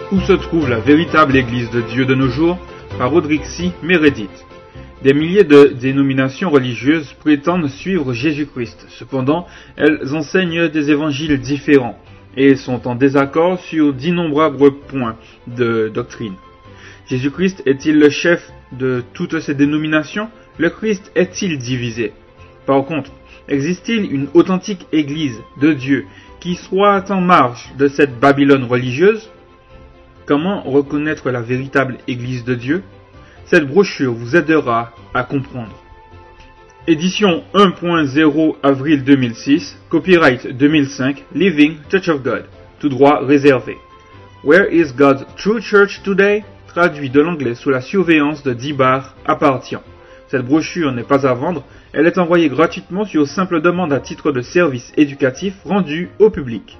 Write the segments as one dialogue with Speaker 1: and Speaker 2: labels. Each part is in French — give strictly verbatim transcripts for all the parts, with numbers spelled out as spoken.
Speaker 1: Où se trouve la véritable Église de Dieu de nos jours par Roderick C. Meredith. Des milliers de dénominations religieuses prétendent suivre Jésus-Christ. Cependant, elles enseignent des évangiles différents et sont en désaccord sur d'innombrables points de doctrine. Jésus-Christ est-il le chef de toutes ces dénominations? Le Christ est-il divisé? Par contre, existe-t-il une authentique Église de Dieu qui soit en marge de cette Babylone religieuse? Comment reconnaître la véritable Église de Dieu? Cette brochure vous aidera à comprendre. Édition un point zéro avril deux mille six, copyright deux mille cinq, Living Church of God, tout droit réservé. Where is God's True Church Today? Traduit de l'anglais sous la surveillance de Dibar appartient. Cette brochure n'est pas à vendre, elle est envoyée gratuitement sur simple demande à titre de service éducatif rendu au public.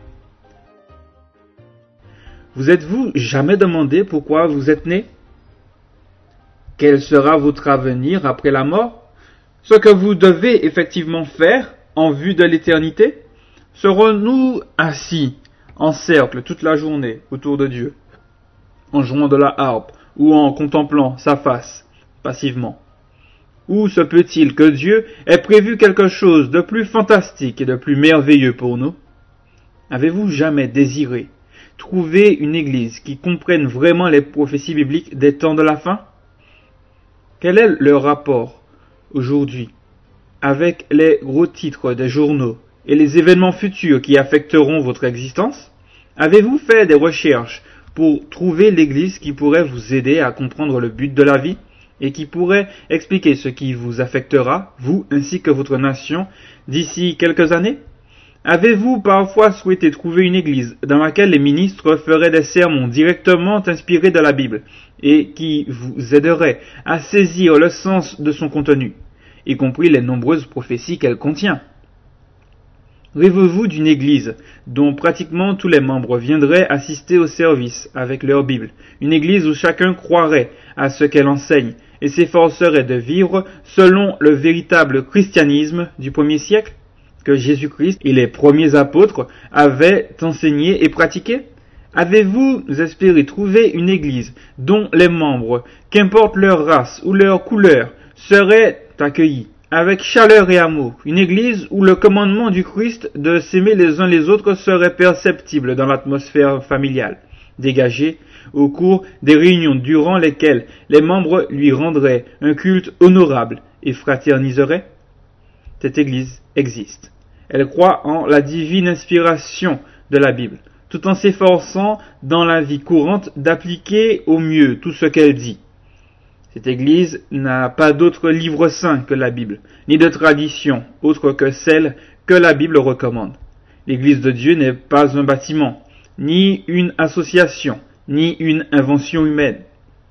Speaker 1: Vous êtes-vous jamais demandé pourquoi vous êtes né? Quel sera votre avenir après la mort? Ce que vous devez effectivement faire en vue de l'éternité? Serons-nous assis en cercle toute la journée autour de Dieu, en jouant de la harpe ou en contemplant sa face passivement? Ou se peut-il que Dieu ait prévu quelque chose de plus fantastique et de plus merveilleux pour nous? Avez-vous jamais désiré trouver une église qui comprenne vraiment les prophéties bibliques des temps de la fin? Quel est le rapport aujourd'hui avec les gros titres des journaux et les événements futurs qui affecteront votre existence? Avez-vous fait des recherches pour trouver l'église qui pourrait vous aider à comprendre le but de la vie et qui pourrait expliquer ce qui vous affectera, vous ainsi que votre nation, d'ici quelques années? Avez-vous parfois souhaité trouver une église dans laquelle les ministres feraient des sermons directement inspirés de la Bible et qui vous aiderait à saisir le sens de son contenu, y compris les nombreuses prophéties qu'elle contient? Rêvez-vous d'une église dont pratiquement tous les membres viendraient assister au service avec leur Bible, une église où chacun croirait à ce qu'elle enseigne et s'efforcerait de vivre selon le véritable christianisme du premier siècle que Jésus-Christ et les premiers apôtres avaient enseigné et pratiqué? Avez-vous espéré trouver une église dont les membres, qu'importe leur race ou leur couleur, seraient accueillis avec chaleur et amour? Une église où le commandement du Christ de s'aimer les uns les autres serait perceptible dans l'atmosphère familiale, dégagée au cours des réunions durant lesquelles les membres lui rendraient un culte honorable et fraterniseraient? Cette église existe. Elle croit en la divine inspiration de la Bible, tout en s'efforçant dans la vie courante d'appliquer au mieux tout ce qu'elle dit. Cette Église n'a pas d'autre livre saint que la Bible, ni de tradition autre que celle que la Bible recommande. L'Église de Dieu n'est pas un bâtiment, ni une association, ni une invention humaine.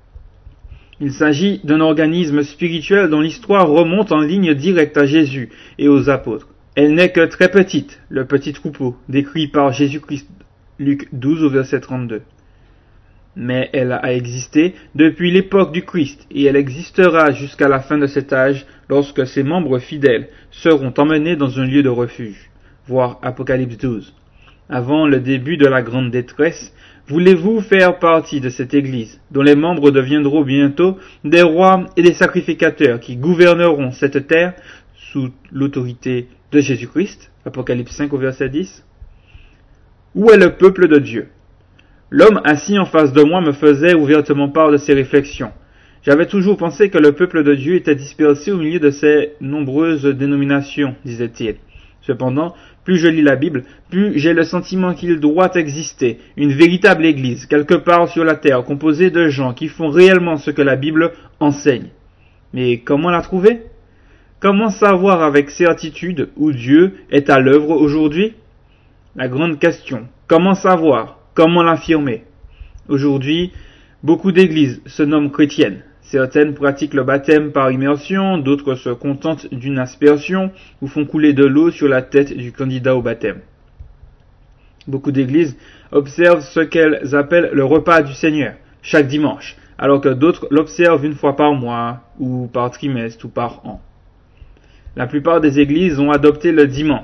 Speaker 1: Il s'agit d'un organisme spirituel dont l'histoire remonte en ligne directe à Jésus et aux apôtres. Elle n'est que très petite, le petit troupeau, décrit par Jésus-Christ, Luc douze au verset trente-deux. Mais elle a existé depuis l'époque du Christ, et elle existera jusqu'à la fin de cet âge, lorsque ses membres fidèles seront emmenés dans un lieu de refuge. Voir Apocalypse douze. Avant le début de la grande détresse, voulez-vous faire partie de cette Église, dont les membres deviendront bientôt des rois et des sacrificateurs qui gouverneront cette terre sous l'autorité de Jésus-Christ? Apocalypse cinq au verset dix. Où est le peuple de Dieu? L'homme assis en face de moi me faisait ouvertement part de ses réflexions. J'avais toujours pensé que le peuple de Dieu était dispersé au milieu de ces nombreuses dénominations, disait-il. Cependant, plus je lis la Bible, plus j'ai le sentiment qu'il doit exister une véritable Église, quelque part sur la terre, composée de gens qui font réellement ce que la Bible enseigne. Mais comment la trouver? Comment savoir avec certitude où Dieu est à l'œuvre aujourd'hui? La grande question, comment savoir? Comment l'affirmer? Aujourd'hui, beaucoup d'églises se nomment chrétiennes. Certaines pratiquent le baptême par immersion, d'autres se contentent d'une aspersion ou font couler de l'eau sur la tête du candidat au baptême. Beaucoup d'églises observent ce qu'elles appellent le repas du Seigneur, chaque dimanche, alors que d'autres l'observent une fois par mois, ou par trimestre, ou par an. La plupart des églises ont adopté le dimanche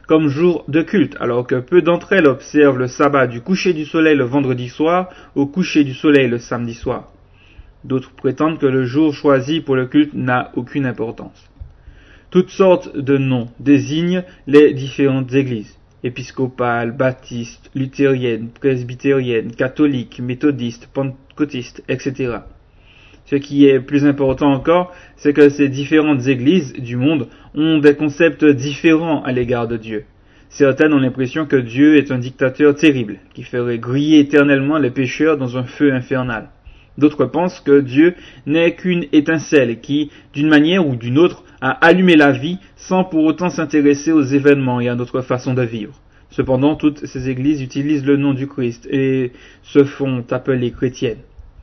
Speaker 1: comme jour de culte, alors que peu d'entre elles observent le sabbat du coucher du soleil le vendredi soir au coucher du soleil le samedi soir. D'autres prétendent que le jour choisi pour le culte n'a aucune importance. Toutes sortes de noms désignent les différentes églises, épiscopales, baptistes, luthériennes, presbytériennes, catholiques, méthodistes, pentecôtistes, et cetera. Ce qui est plus important encore, c'est que ces différentes églises du monde ont des concepts différents à l'égard de Dieu. Certaines ont l'impression que Dieu est un dictateur terrible, qui ferait griller éternellement les pécheurs dans un feu infernal. D'autres pensent que Dieu n'est qu'une étincelle qui, d'une manière ou d'une autre, a allumé la vie sans pour autant s'intéresser aux événements et à notre façon de vivre. Cependant, toutes ces églises utilisent le nom du Christ et se font appeler chrétiennes.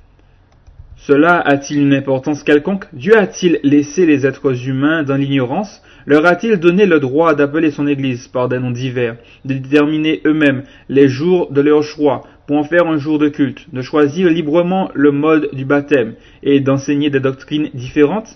Speaker 1: Cela a-t-il une importance quelconque? Dieu a-t-il laissé les êtres humains dans l'ignorance? Leur a-t-il donné le droit d'appeler son Église par des noms divers, de déterminer eux-mêmes les jours de leur choix pour en faire un jour de culte, de choisir librement le mode du baptême et d'enseigner des doctrines différentes?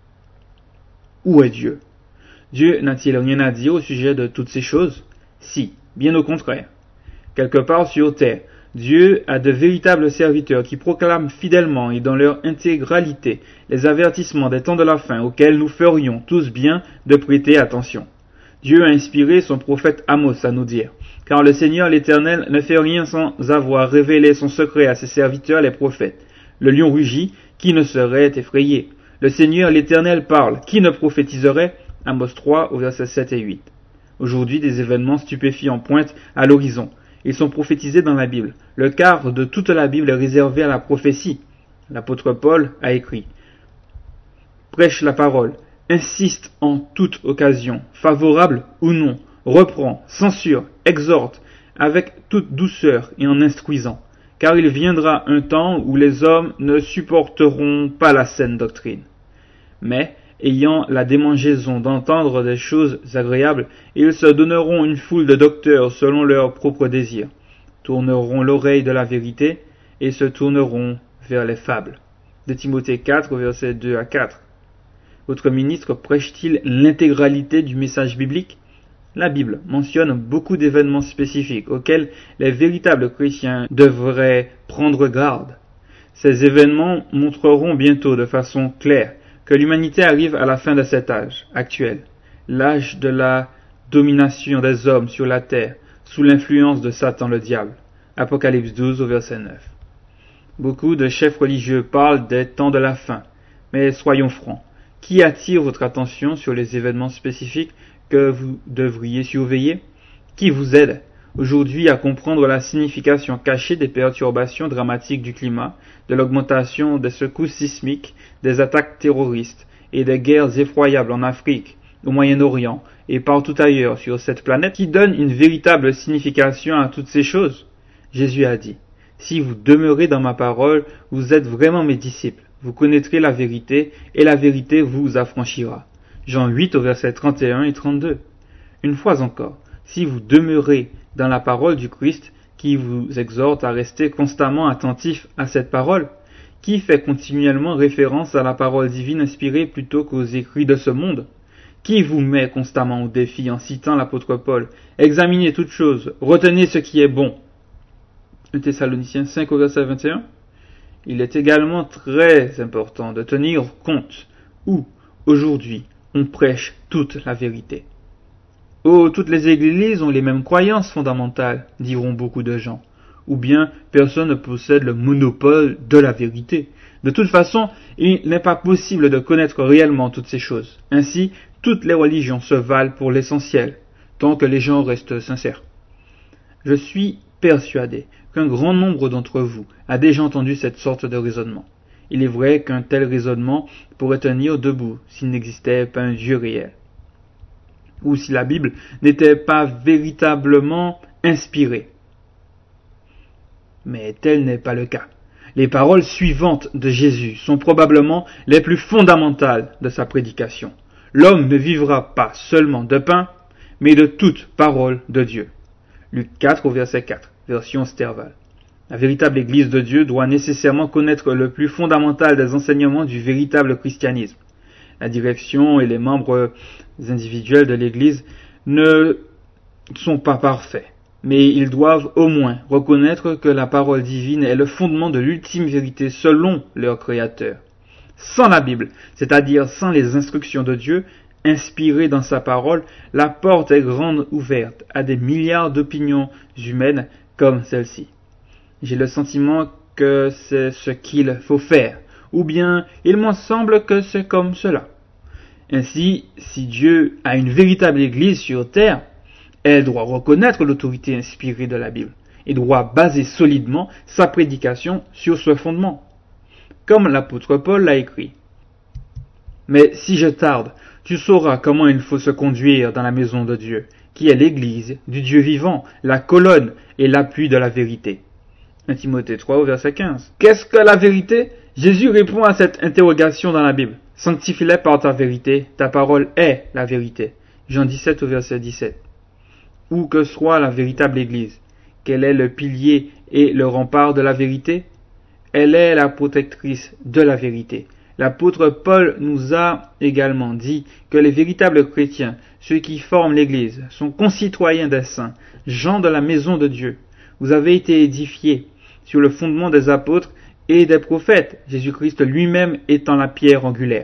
Speaker 1: Où est Dieu? Dieu n'a-t-il rien à dire au sujet de toutes ces choses? Si, bien au contraire. Quelque part sur terre, Dieu a de véritables serviteurs qui proclament fidèlement et dans leur intégralité les avertissements des temps de la fin auxquels nous ferions tous bien de prêter attention. Dieu a inspiré son prophète Amos à nous dire, car le Seigneur l'Éternel ne fait rien sans avoir révélé son secret à ses serviteurs les prophètes. Le lion rugit, qui ne serait effrayé? Le Seigneur l'Éternel parle, qui ne prophétiserait? Amos trois au verset sept et huit. Aujourd'hui, des événements stupéfiants pointent à l'horizon. Ils sont prophétisés dans la Bible. Le quart de toute la Bible est réservé à la prophétie. L'apôtre Paul a écrit « Prêche la parole, insiste en toute occasion, favorable ou non, reprend, censure, exhorte, avec toute douceur et en instruisant, car il viendra un temps où les hommes ne supporteront pas la saine doctrine. Mais, ayant la démangeaison d'entendre des choses agréables, ils se donneront une foule de docteurs selon leurs propres désirs, tourneront l'oreille de la vérité et se tourneront vers les fables. De Timothée quatre, versets deux à quatre. Votre ministre prêche-t-il l'intégralité du message biblique? La Bible mentionne beaucoup d'événements spécifiques auxquels les véritables chrétiens devraient prendre garde. Ces événements montreront bientôt de façon claire que l'humanité arrive à la fin de cet âge actuel, l'âge de la domination des hommes sur la terre, sous l'influence de Satan le diable. Apocalypse douze au verset neuf. Beaucoup de chefs religieux parlent des temps de la fin, mais soyons francs, qui attire votre attention sur les événements spécifiques que vous devriez surveiller? Qui vous aide aujourd'hui à comprendre la signification cachée des perturbations dramatiques du climat, de l'augmentation des secousses sismiques, des attaques terroristes et des guerres effroyables en Afrique, au Moyen-Orient et partout ailleurs sur cette planète, qui donne une véritable signification à toutes ces choses? Jésus a dit, « Si vous demeurez dans ma parole, vous êtes vraiment mes disciples, vous connaîtrez la vérité et la vérité vous affranchira. » Jean huit au verset trente et un et trente-deux. Une fois encore, si vous demeurez dans la parole du Christ, qui vous exhorte à rester constamment attentif à cette parole, qui fait continuellement référence à la parole divine inspirée plutôt qu'aux écrits de ce monde, qui vous met constamment au défi en citant l'apôtre Paul, examinez toutes choses, retenez ce qui est bon. un Thessaloniciens cinq au verset vingt et un. Il est également très important de tenir compte où, aujourd'hui, on prêche toute la vérité. Oh, toutes les églises ont les mêmes croyances fondamentales, diront beaucoup de gens. Ou bien, personne ne possède le monopole de la vérité. De toute façon, il n'est pas possible de connaître réellement toutes ces choses. Ainsi, toutes les religions se valent pour l'essentiel, tant que les gens restent sincères. Je suis persuadé qu'un grand nombre d'entre vous a déjà entendu cette sorte de raisonnement. Il est vrai qu'un tel raisonnement pourrait tenir debout s'il n'existait pas un Dieu réel, ou si la Bible n'était pas véritablement inspirée. Mais tel n'est pas le cas. Les paroles suivantes de Jésus sont probablement les plus fondamentales de sa prédication. L'homme ne vivra pas seulement de pain, mais de toute parole de Dieu. Luc quatre au verset quatre, version Sterval. La véritable Église de Dieu doit nécessairement connaître le plus fondamental des enseignements du véritable christianisme. La direction et les membres individuels de l'Église ne ne sont pas parfaits, mais ils doivent au moins reconnaître que la parole divine est le fondement de l'ultime vérité selon leur Créateur. Sans la Bible, c'est-à-dire sans les instructions de Dieu, inspirées dans sa parole, la porte est grande ouverte à des milliards d'opinions humaines comme celle-ci. J'ai le sentiment que c'est ce qu'il faut faire, ou bien il m'en semble que c'est comme cela. Ainsi, si Dieu a une véritable Église sur terre, elle doit reconnaître l'autorité inspirée de la Bible et doit baser solidement sa prédication sur ce fondement, comme l'apôtre Paul l'a écrit. Mais si je tarde, tu sauras comment il faut se conduire dans la maison de Dieu, qui est l'Église du Dieu vivant, la colonne et l'appui de la vérité. un Timothée trois, verset quinze. Qu'est-ce que la vérité? Jésus répond à cette interrogation dans la Bible. Sanctifie-les par ta vérité, ta parole est la vérité. Jean dix-sept, verset dix-sept. Où que soit la véritable Église, quel est le pilier et le rempart de la vérité? Elle est la protectrice de la vérité. L'apôtre Paul nous a également dit que les véritables chrétiens, ceux qui forment l'Église, sont concitoyens des saints, gens de la maison de Dieu. Vous avez été édifiés sur le fondement des apôtres et des prophètes, Jésus-Christ lui-même étant la pierre angulaire.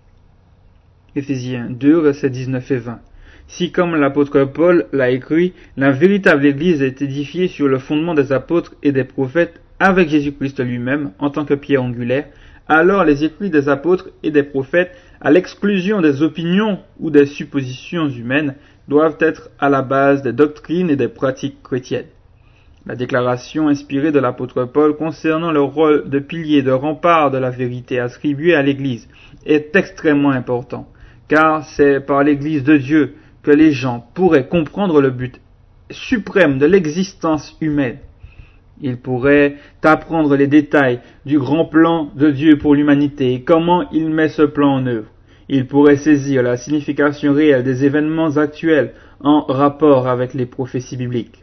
Speaker 1: Éphésiens deux, versets dix-neuf et vingt. Si, comme l'apôtre Paul l'a écrit, la véritable Église est édifiée sur le fondement des apôtres et des prophètes avec Jésus-Christ lui-même en tant que pierre angulaire, alors les écrits des apôtres et des prophètes, à l'exclusion des opinions ou des suppositions humaines, doivent être à la base des doctrines et des pratiques chrétiennes. La déclaration inspirée de l'apôtre Paul concernant le rôle de pilier de rempart de la vérité attribué à l'Église est extrêmement important, car c'est par l'Église de Dieu que les gens pourraient comprendre le but suprême de l'existence humaine. Ils pourraient apprendre les détails du grand plan de Dieu pour l'humanité et comment il met ce plan en œuvre. Ils pourraient saisir la signification réelle des événements actuels en rapport avec les prophéties bibliques.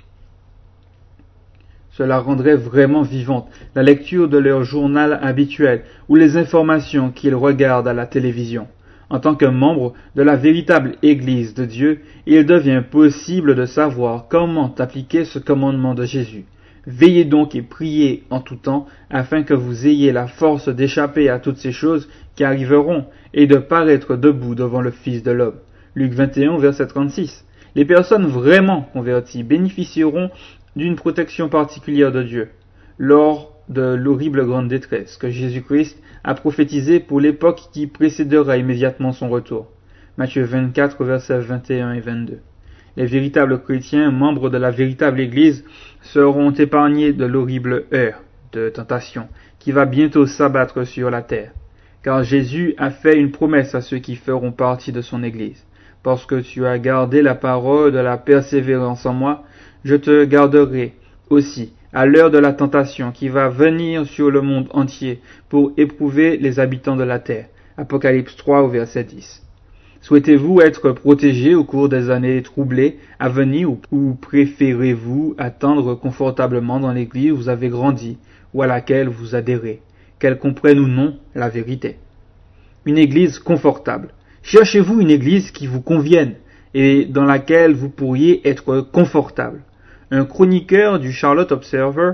Speaker 1: Cela rendrait vraiment vivante la lecture de leur journal habituel ou les informations qu'ils regardent à la télévision. En tant que membre de la véritable Église de Dieu, il devient possible de savoir comment appliquer ce commandement de Jésus. Veillez donc et priez en tout temps, afin que vous ayez la force d'échapper à toutes ces choses qui arriveront et de paraître debout devant le Fils de l'homme. Luc vingt et un, verset trente-six. Les personnes vraiment converties bénéficieront d'une protection particulière de Dieu lors de l'horrible grande détresse que Jésus-Christ a prophétisée pour l'époque qui précédera immédiatement son retour. Matthieu vingt-quatre, versets vingt et un et vingt-deux. Les véritables chrétiens, membres de la véritable Église, seront épargnés de l'horrible heure de tentation qui va bientôt s'abattre sur la terre. Car Jésus a fait une promesse à ceux qui feront partie de son Église. Parce que tu as gardé la parole de la persévérance en moi, je te garderai aussi à l'heure de la tentation qui va venir sur le monde entier pour éprouver les habitants de la terre. Apocalypse trois au verset dix. Souhaitez-vous être protégé au cours des années troublées à venir ou préférez-vous attendre confortablement dans l'église où vous avez grandi ou à laquelle vous adhérez, qu'elle comprenne ou non la vérité? Une église confortable. Cherchez-vous une église qui vous convienne et dans laquelle vous pourriez être confortable. Un chroniqueur du Charlotte Observer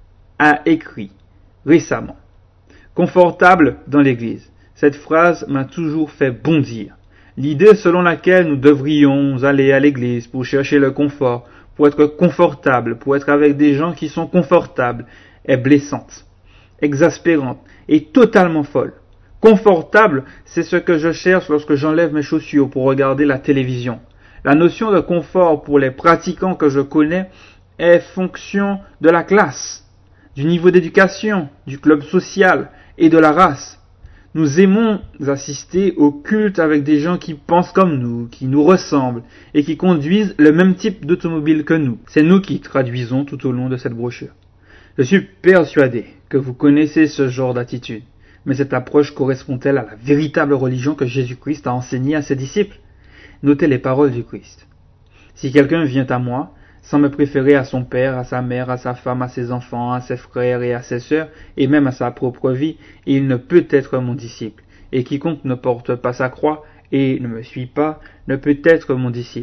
Speaker 1: a écrit récemment « Confortable dans l'église ». Cette phrase m'a toujours fait bondir. L'idée selon laquelle nous devrions aller à l'église pour chercher le confort, pour être confortable, pour être avec des gens qui sont confortables, est blessante, exaspérante et totalement folle. Confortable, c'est ce que je cherche lorsque j'enlève mes chaussures pour regarder la télévision. La notion de confort pour les pratiquants que je connais est fonction de la classe, du niveau d'éducation, du club social et de la race. Nous aimons assister au culte avec des gens qui pensent comme nous, qui nous ressemblent et qui conduisent le même type d'automobile que nous. C'est nous qui traduisons tout au long de cette brochure. Je suis persuadé que vous connaissez ce genre d'attitude, mais cette approche correspond-elle à la véritable religion que Jésus-Christ a enseignée à ses disciples? Notez les paroles du Christ. Si quelqu'un vient à moi, sans me préférer à son père, à sa mère, à sa femme, à ses enfants, à ses frères et à ses sœurs, et même à sa propre vie, il ne peut être mon disciple. Et quiconque ne porte pas sa croix et ne me suit pas, ne peut être mon disciple.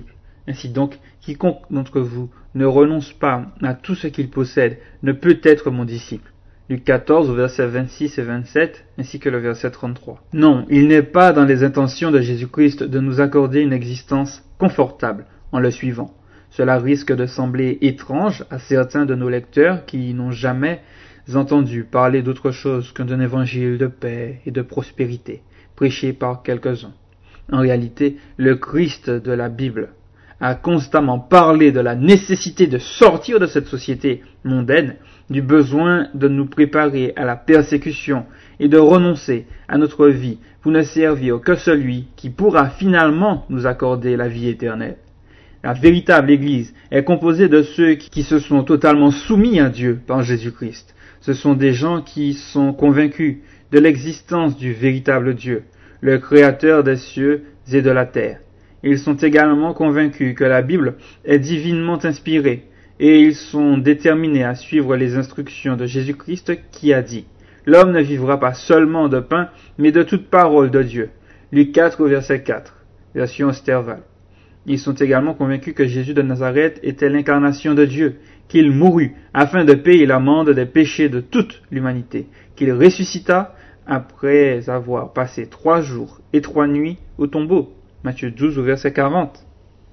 Speaker 1: Ainsi donc, quiconque d'entre vous ne renonce pas à tout ce qu'il possède ne peut être mon disciple. Luc quatorze, versets vingt-six et vingt-sept, ainsi que le verset trente-trois. Non, il n'est pas dans les intentions de Jésus-Christ de nous accorder une existence confortable en le suivant. Cela risque de sembler étrange à certains de nos lecteurs qui n'ont jamais entendu parler d'autre chose qu'un d'un évangile de paix et de prospérité, prêché par quelques-uns. En réalité, le Christ de la Bible a constamment parlé de la nécessité de sortir de cette société mondaine, du besoin de nous préparer à la persécution et de renoncer à notre vie pour ne servir que celui qui pourra finalement nous accorder la vie éternelle. La véritable Église est composée de ceux qui se sont totalement soumis à Dieu par Jésus-Christ. Ce sont des gens qui sont convaincus de l'existence du véritable Dieu, le Créateur des cieux et de la terre. Ils sont également convaincus que la Bible est divinement inspirée et ils sont déterminés à suivre les instructions de Jésus-Christ qui a dit « L'homme ne vivra pas seulement de pain, mais de toute parole de Dieu ». Luc quatre, verset quatre, version Osterval. Ils sont également convaincus que Jésus de Nazareth était l'incarnation de Dieu, qu'il mourut afin de payer l'amende des péchés de toute l'humanité, qu'il ressuscita après avoir passé trois jours et trois nuits au tombeau, Matthieu douze, verset quarante,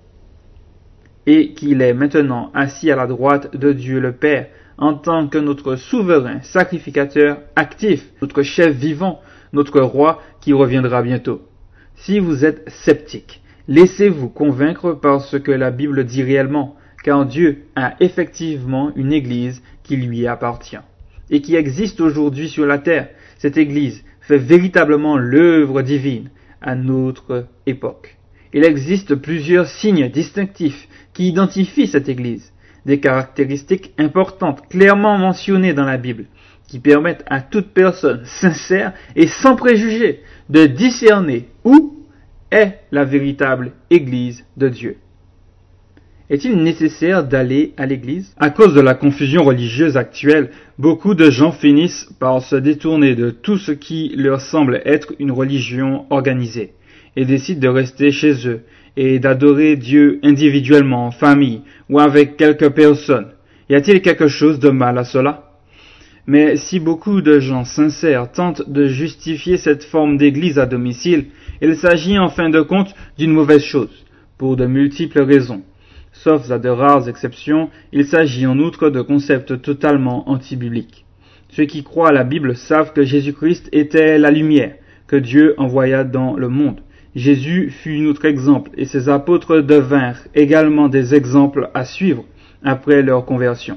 Speaker 1: et qu'il est maintenant assis à la droite de Dieu le Père, en tant que notre souverain sacrificateur actif, notre chef vivant, notre roi qui reviendra bientôt. Si vous êtes sceptique, laissez-vous convaincre par ce que la Bible dit réellement, car Dieu a effectivement une Église qui lui appartient, et qui existe aujourd'hui sur la terre. Cette Église fait véritablement l'œuvre divine à notre époque. Il existe plusieurs signes distinctifs qui identifient cette Église, des caractéristiques importantes clairement mentionnées dans la Bible, qui permettent à toute personne sincère et sans préjugés de discerner où est la véritable Église de Dieu. Est-il nécessaire d'aller à l'Église? À cause de la confusion religieuse actuelle, beaucoup de gens finissent par se détourner de tout ce qui leur semble être une religion organisée, et décident de rester chez eux et d'adorer Dieu individuellement, en famille ou avec quelques personnes. Y a-t-il quelque chose de mal à cela? Mais si beaucoup de gens sincères tentent de justifier cette forme d'église à domicile, il s'agit en fin de compte d'une mauvaise chose, pour de multiples raisons. Sauf à de rares exceptions, il s'agit en outre de concepts totalement anti-bibliques. Ceux qui croient à la Bible savent que Jésus-Christ était la lumière que Dieu envoya dans le monde. Jésus fut notre exemple et ses apôtres devinrent également des exemples à suivre après leur conversion.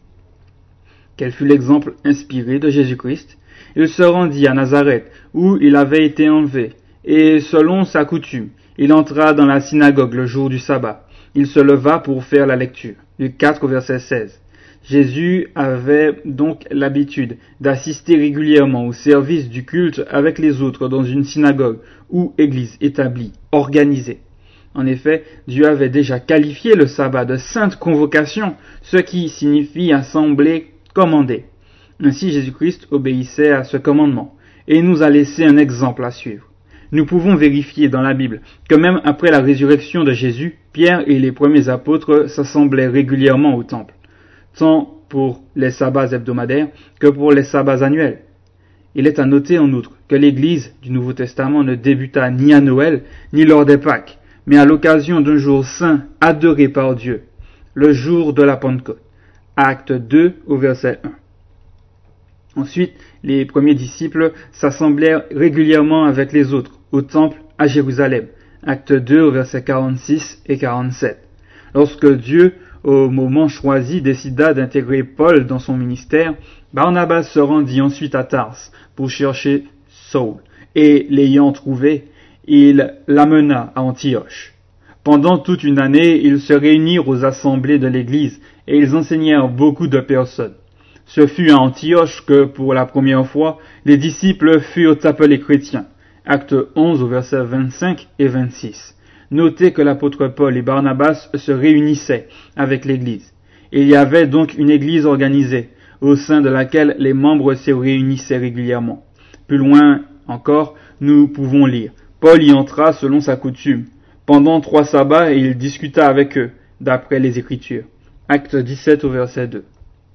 Speaker 1: Quel fut l'exemple inspiré de Jésus-Christ? Il se rendit à Nazareth, où il avait été enlevé, et selon sa coutume, il entra dans la synagogue le jour du sabbat. Il se leva pour faire la lecture. Luc quatre, verset seize. Jésus avait donc l'habitude d'assister régulièrement au service du culte avec les autres dans une synagogue ou église établie, organisée. En effet, Dieu avait déjà qualifié le sabbat de sainte convocation, ce qui signifie assembler, commander. Ainsi Jésus-Christ obéissait à ce commandement et nous a laissé un exemple à suivre. Nous pouvons vérifier dans la Bible que même après la résurrection de Jésus, Pierre et les premiers apôtres s'assemblaient régulièrement au temple, tant pour les sabbats hebdomadaires que pour les sabbats annuels. Il est à noter en outre que l'Église du Nouveau Testament ne débuta ni à Noël, ni lors des Pâques, mais à l'occasion d'un jour saint adoré par Dieu, le jour de la Pentecôte. Acte deux au verset un. Ensuite, les premiers disciples s'assemblèrent régulièrement avec les autres au temple à Jérusalem. Acte deux au verset quarante-six et quarante-sept. Lorsque Dieu, au moment choisi, décida d'intégrer Paul dans son ministère, Barnabas se rendit ensuite à Tarse pour chercher Saul, et l'ayant trouvé, il l'amena à Antioche. Pendant toute une année, ils se réunirent aux assemblées de l'Église, et ils enseignèrent beaucoup de personnes. Ce fut à Antioche que, pour la première fois, les disciples furent appelés chrétiens. Acte onze au verset vingt-cinq et vingt-six. Notez que l'apôtre Paul et Barnabas se réunissaient avec l'Église. Il y avait donc une Église organisée, au sein de laquelle les membres se réunissaient régulièrement. Plus loin encore, nous pouvons lire. Paul y entra selon sa coutume. Pendant trois sabbats, il discuta avec eux, d'après les Écritures. Acte dix-sept au verset deux.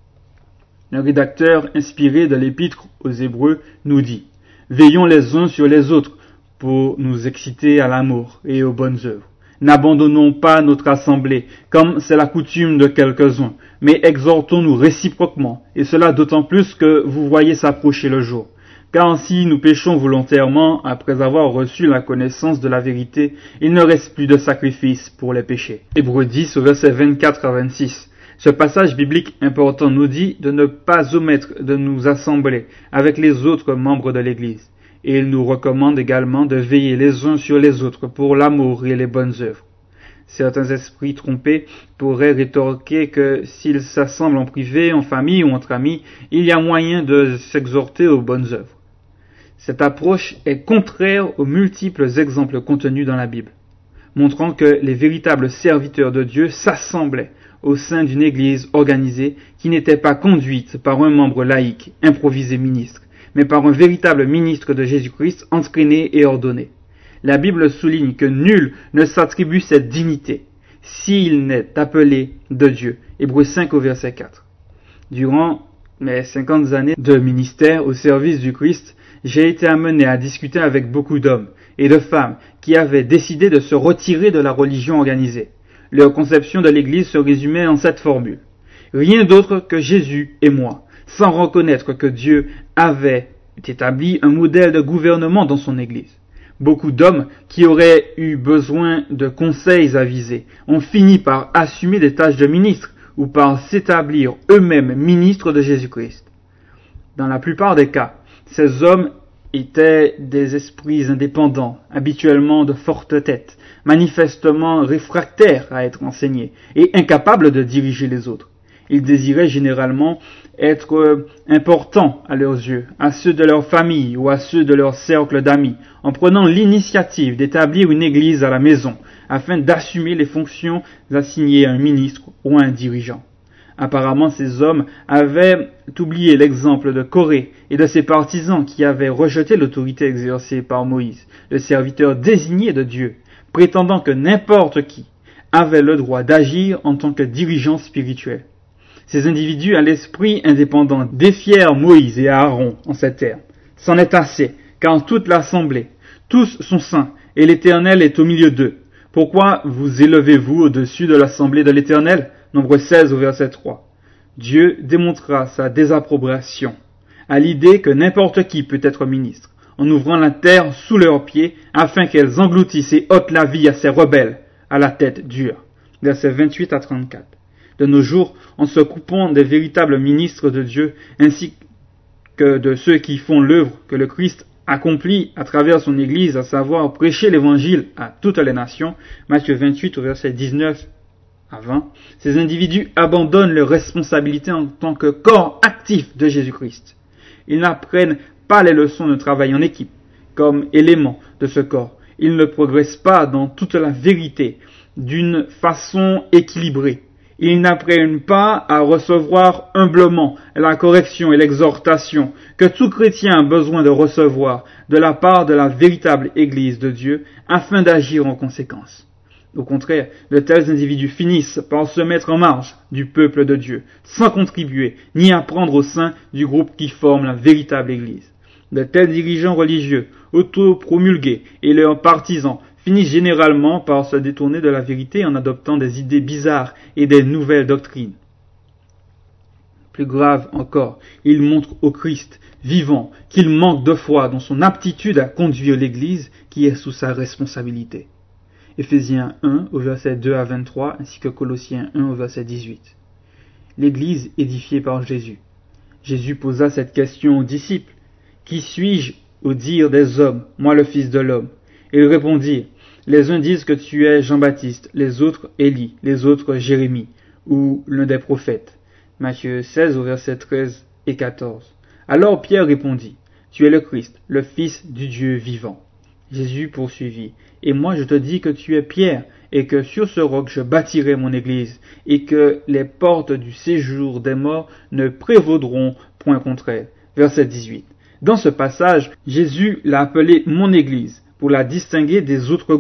Speaker 1: Le rédacteur inspiré de l'épître aux Hébreux nous dit « Veillons les uns sur les autres pour nous exciter à l'amour et aux bonnes œuvres. N'abandonnons pas notre assemblée, comme c'est la coutume de quelques-uns, mais exhortons-nous réciproquement, et cela d'autant plus que vous voyez s'approcher le jour. Car si nous péchons volontairement, après avoir reçu la connaissance de la vérité, il ne reste plus de sacrifice pour les péchés. » Hébreux dix, au verset vingt-quatre à vingt-six. Ce passage biblique important nous dit de ne pas omettre de nous assembler avec les autres membres de l'Église. Et il nous recommande également de veiller les uns sur les autres pour l'amour et les bonnes œuvres. Certains esprits trompés pourraient rétorquer que s'ils s'assemblent en privé, en famille ou entre amis, il y a moyen de s'exhorter aux bonnes œuvres. Cette approche est contraire aux multiples exemples contenus dans la Bible, montrant que les véritables serviteurs de Dieu s'assemblaient au sein d'une église organisée qui n'était pas conduite par un membre laïque, improvisé ministre, mais par un véritable ministre de Jésus-Christ entraîné et ordonné. La Bible souligne que nul ne s'attribue cette dignité s'il n'est appelé de Dieu. Hébreux cinq au verset quatre. Durant mes cinquante années de ministère au service du Christ, j'ai été amené à discuter avec beaucoup d'hommes et de femmes qui avaient décidé de se retirer de la religion organisée. Leur conception de l'Église se résumait en cette formule. Rien d'autre que Jésus et moi, sans reconnaître que Dieu avait établi un modèle de gouvernement dans son Église. Beaucoup d'hommes qui auraient eu besoin de conseils avisés ont fini par assumer des tâches de ministre ou par s'établir eux-mêmes ministres de Jésus-Christ. Dans la plupart des cas, ces hommes étaient des esprits indépendants, habituellement de forte tête, manifestement réfractaires à être enseignés et incapables de diriger les autres. Ils désiraient généralement être importants à leurs yeux, à ceux de leur famille ou à ceux de leur cercle d'amis, en prenant l'initiative d'établir une église à la maison, afin d'assumer les fonctions assignées à un ministre ou à un dirigeant. Apparemment, ces hommes avaient oublié l'exemple de Corée et de ses partisans qui avaient rejeté l'autorité exercée par Moïse, le serviteur désigné de Dieu, prétendant que n'importe qui avait le droit d'agir en tant que dirigeant spirituel. Ces individus à l'esprit indépendant défièrent Moïse et Aaron en ces termes. C'en est assez, car toute l'assemblée, tous sont saints, et l'Éternel est au milieu d'eux. Pourquoi vous élevez-vous au-dessus de l'assemblée de l'Éternel? Nombre seize au verset trois. Dieu démontra sa désapprobation à l'idée que n'importe qui peut être ministre, en ouvrant la terre sous leurs pieds, afin qu'elles engloutissent et ôtent la vie à ces rebelles, à la tête dure. Versets vingt-huit à trente-quatre. De nos jours, en se coupant des véritables ministres de Dieu, ainsi que de ceux qui font l'œuvre que le Christ accomplit à travers son Église, à savoir prêcher l'Évangile à toutes les nations, Matthieu vingt-huit au verset dix-neuf à vingt, ces individus abandonnent leurs responsabilités en tant que corps actif de Jésus-Christ. Ils n'apprennent pas les leçons de travail en équipe, comme éléments de ce corps. Ils ne progressent pas dans toute la vérité, d'une façon équilibrée. Ils n'apprennent pas à recevoir humblement la correction et l'exhortation que tout chrétien a besoin de recevoir de la part de la véritable Église de Dieu afin d'agir en conséquence. Au contraire, de tels individus finissent par se mettre en marge du peuple de Dieu, sans contribuer ni apprendre au sein du groupe qui forme la véritable Église. De tels dirigeants religieux, auto-promulgués et leurs partisans finissent généralement par se détourner de la vérité en adoptant des idées bizarres et des nouvelles doctrines. Plus grave encore, ils montrent au Christ vivant qu'il manque de foi dans son aptitude à conduire l'Église qui est sous sa responsabilité. Éphésiens un au verset deux à vingt-trois ainsi que Colossiens un au verset dix-huit. L'Église édifiée par Jésus. Jésus posa cette question aux disciples. Qui suis-je au dire des hommes, moi le Fils de l'homme? Ils répondirent, les uns disent que tu es Jean-Baptiste, les autres Élie, les autres Jérémie, ou l'un des prophètes. Matthieu seize au verset treize et quatorze. Alors Pierre répondit, tu es le Christ, le Fils du Dieu vivant. Jésus poursuivit, et moi je te dis que tu es Pierre, et que sur ce roc je bâtirai mon église, et que les portes du séjour des morts ne prévaudront point contre elle. Verset dix-huit. Dans ce passage, Jésus l'a appelée mon église, pour la distinguer des autres groupes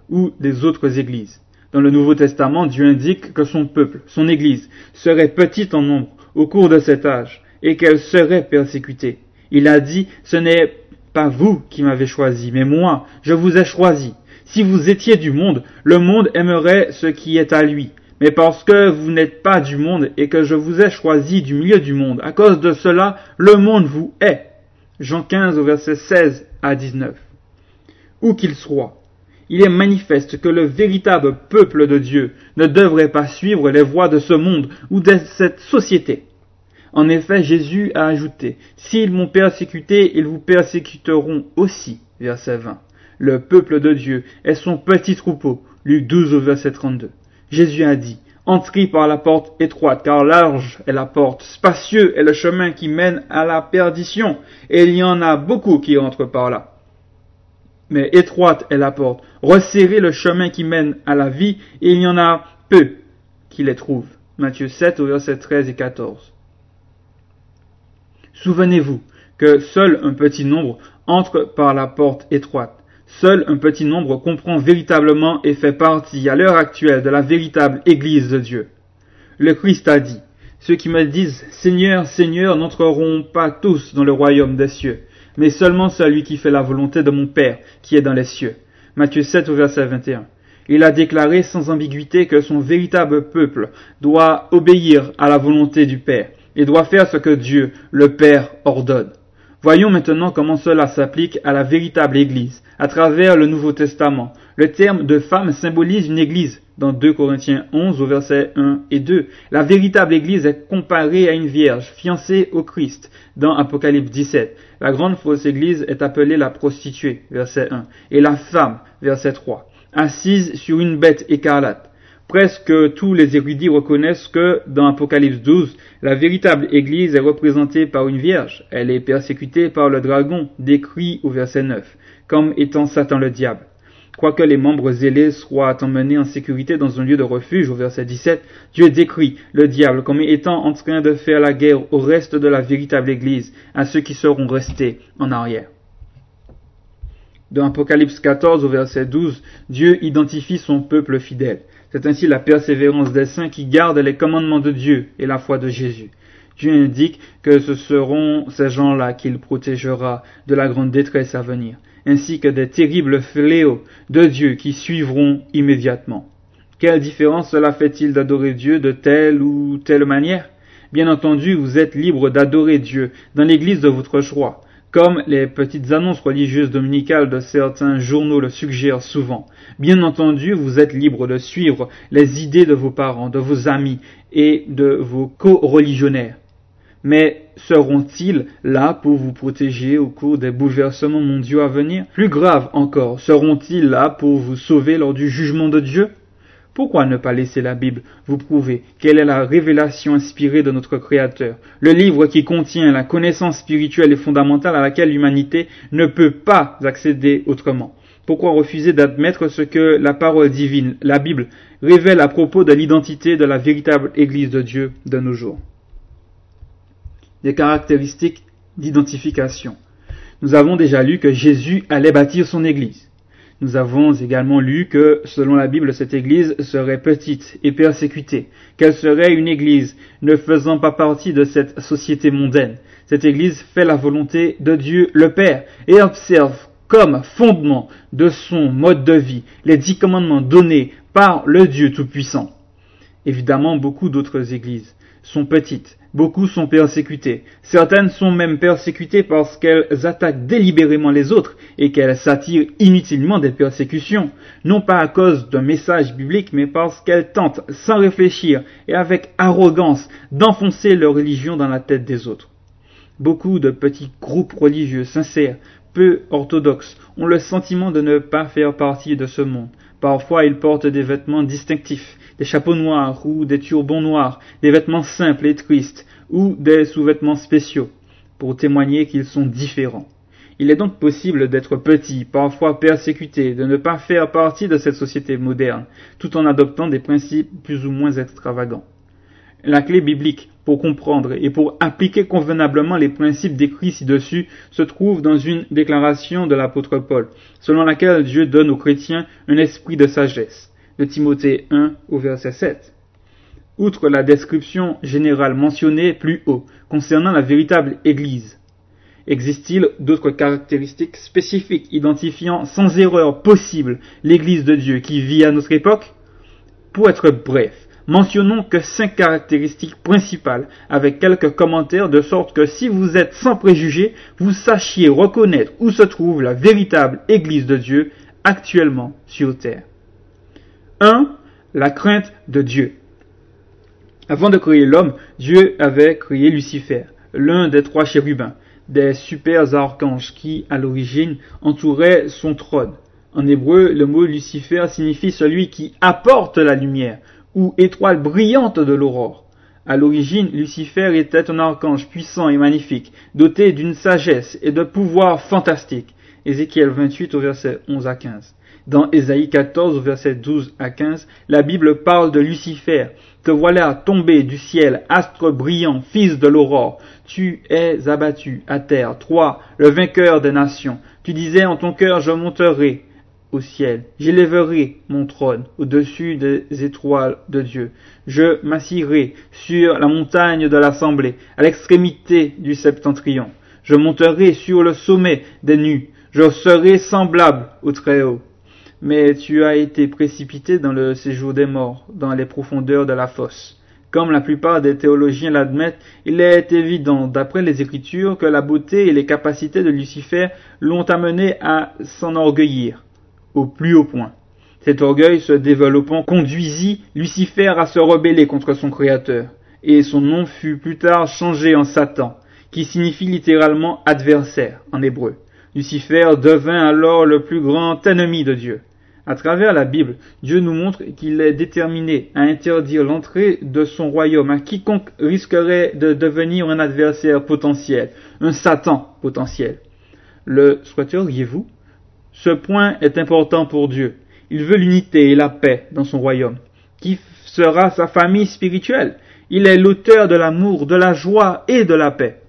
Speaker 1: ou des autres églises. Dans le Nouveau Testament, Dieu indique que son peuple, son église, serait petite en nombre au cours de cet âge et qu'elle serait persécutée. Il a dit, ce n'est pas vous qui m'avez choisi, mais moi, je vous ai choisi. Si vous étiez du monde, le monde aimerait ce qui est à lui. Mais parce que vous n'êtes pas du monde et que je vous ai choisi du milieu du monde, à cause de cela, le monde vous hait. Jean quinze, au verset seize à dix-neuf. Où qu'il soit, il est manifeste que le véritable peuple de Dieu ne devrait pas suivre les voies de ce monde ou de cette société. En effet, Jésus a ajouté, « S'ils m'ont persécuté, ils vous persécuteront aussi. » Verset vingt. Le peuple de Dieu est son petit troupeau. Luc douze au verset trente-deux. Jésus a dit, « Entrez par la porte étroite, car large est la porte, spacieux est le chemin qui mène à la perdition, et il y en a beaucoup qui entrent par là. Mais étroite est la porte, resserrez le chemin qui mène à la vie, et il y en a peu qui les trouvent. » Matthieu sept au verset treize et quatorze. Souvenez-vous que seul un petit nombre entre par la porte étroite. Seul un petit nombre comprend véritablement et fait partie à l'heure actuelle de la véritable Église de Dieu. Le Christ a dit, « Ceux qui me disent « Seigneur, Seigneur » n'entreront pas tous dans le royaume des cieux, mais seulement celui qui fait la volonté de mon Père qui est dans les cieux. » Matthieu sept au verset vingt et un. Il a déclaré sans ambiguïté que son véritable peuple doit obéir à la volonté du Père et doit faire ce que Dieu, le Père, ordonne. Voyons maintenant comment cela s'applique à la véritable Église, à travers le Nouveau Testament. Le terme de femme symbolise une Église. Dans deux Corinthiens onze, au verset un et deux, la véritable Église est comparée à une vierge, fiancée au Christ. Dans Apocalypse dix-sept, la grande fausse Église est appelée la prostituée, verset un, et la femme, verset trois, assise sur une bête écarlate. Presque tous les érudits reconnaissent que, dans Apocalypse douze, la véritable Église est représentée par une vierge. Elle est persécutée par le dragon, décrit au verset neuf, comme étant Satan le diable. Quoique les membres zélés soient emmenés en sécurité dans un lieu de refuge, au verset dix-sept, Dieu décrit le diable comme étant en train de faire la guerre au reste de la véritable Église, à ceux qui seront restés en arrière. Dans Apocalypse quatorze, au verset douze, Dieu identifie son peuple fidèle. C'est ainsi la persévérance des saints qui gardent les commandements de Dieu et la foi de Jésus. Dieu indique que ce seront ces gens-là qu'il protégera de la grande détresse à venir, ainsi que des terribles fléaux de Dieu qui suivront immédiatement. Quelle différence cela fait-il d'adorer Dieu de telle ou telle manière? Bien entendu, vous êtes libre d'adorer Dieu dans l'église de votre choix, comme les petites annonces religieuses dominicales de certains journaux le suggèrent souvent. Bien entendu, vous êtes libre de suivre les idées de vos parents, de vos amis et de vos co-religionnaires. Mais seront-ils là pour vous protéger au cours des bouleversements mondiaux à venir? Plus grave encore, seront-ils là pour vous sauver lors du jugement de Dieu? Pourquoi ne pas laisser la Bible vous prouver quelle est la révélation inspirée de notre Créateur, le livre qui contient la connaissance spirituelle et fondamentale à laquelle l'humanité ne peut pas accéder autrement? Pourquoi refuser d'admettre ce que la parole divine, la Bible, révèle à propos de l'identité de la véritable Église de Dieu de nos jours? Des caractéristiques d'identification. Nous avons déjà lu que Jésus allait bâtir son Église. Nous avons également lu que, selon la Bible, cette Église serait petite et persécutée, qu'elle serait une Église ne faisant pas partie de cette société mondaine. Cette Église fait la volonté de Dieu le Père et observe comme fondement de son mode de vie les dix commandements donnés par le Dieu Tout-Puissant. Évidemment, beaucoup d'autres églises sont petites, beaucoup sont persécutées. Certaines sont même persécutées parce qu'elles attaquent délibérément les autres et qu'elles s'attirent inutilement des persécutions, non pas à cause d'un message biblique, mais parce qu'elles tentent, sans réfléchir et avec arrogance, d'enfoncer leur religion dans la tête des autres. Beaucoup de petits groupes religieux sincères, peu orthodoxes, ont le sentiment de ne pas faire partie de ce monde. Parfois, ils portent des vêtements distinctifs, des chapeaux noirs ou des turbans noirs, des vêtements simples et tristes ou des sous-vêtements spéciaux, pour témoigner qu'ils sont différents. Il est donc possible d'être petit, parfois persécuté, de ne pas faire partie de cette société moderne, tout en adoptant des principes plus ou moins extravagants. La clé biblique pour comprendre et pour appliquer convenablement les principes décrits ci-dessus se trouve dans une déclaration de l'apôtre Paul, selon laquelle Dieu donne aux chrétiens un esprit de sagesse, de Timothée un au verset sept. Outre la description générale mentionnée plus haut concernant la véritable Église, existe-t-il d'autres caractéristiques spécifiques identifiant sans erreur possible l'Église de Dieu qui vit à notre époque? Pour être bref, mentionnons que cinq caractéristiques principales avec quelques commentaires de sorte que si vous êtes sans préjugés, vous sachiez reconnaître où se trouve la véritable Église de Dieu actuellement sur terre. un. La crainte de Dieu. Avant de créer l'homme, Dieu avait créé Lucifer, l'un des trois chérubins, des super archanges qui, à l'origine, entouraient son trône. En hébreu, le mot Lucifer signifie celui qui apporte la lumière, ou étoile brillante de l'aurore. À l'origine, Lucifer était un archange puissant et magnifique, doté d'une sagesse et de pouvoirs fantastiques. Ézéchiel vingt-huit au verset onze à quinze. Dans Ésaïe quatorze au verset douze à quinze, la Bible parle de Lucifer. Te voilà tombé du ciel, astre brillant, fils de l'aurore. Tu es abattu à terre, toi, le vainqueur des nations. Tu disais en ton cœur, je monterai au ciel. J'élèverai mon trône au-dessus des étoiles de Dieu. Je m'assirai sur la montagne de l'assemblée, à l'extrémité du septentrion. Je monterai sur le sommet des nues. Je serai semblable au Très-Haut. Mais tu as été précipité dans le séjour des morts, dans les profondeurs de la fosse. Comme la plupart des théologiens l'admettent, il est évident, d'après les Écritures, que la beauté et les capacités de Lucifer l'ont amené à s'enorgueillir, au plus haut point. Cet orgueil se développant conduisit Lucifer à se rebeller contre son Créateur, et son nom fut plus tard changé en Satan, qui signifie littéralement adversaire en hébreu. Lucifer devint alors le plus grand ennemi de Dieu. À travers la Bible, Dieu nous montre qu'il est déterminé à interdire l'entrée de son royaume à quiconque risquerait de devenir un adversaire potentiel, un Satan potentiel. Le souhaiteriez-vous? Ce point est important pour Dieu. Il veut l'unité et la paix dans son royaume. Qui sera sa famille spirituelle? Il est l'auteur de l'amour, de la joie et de la paix.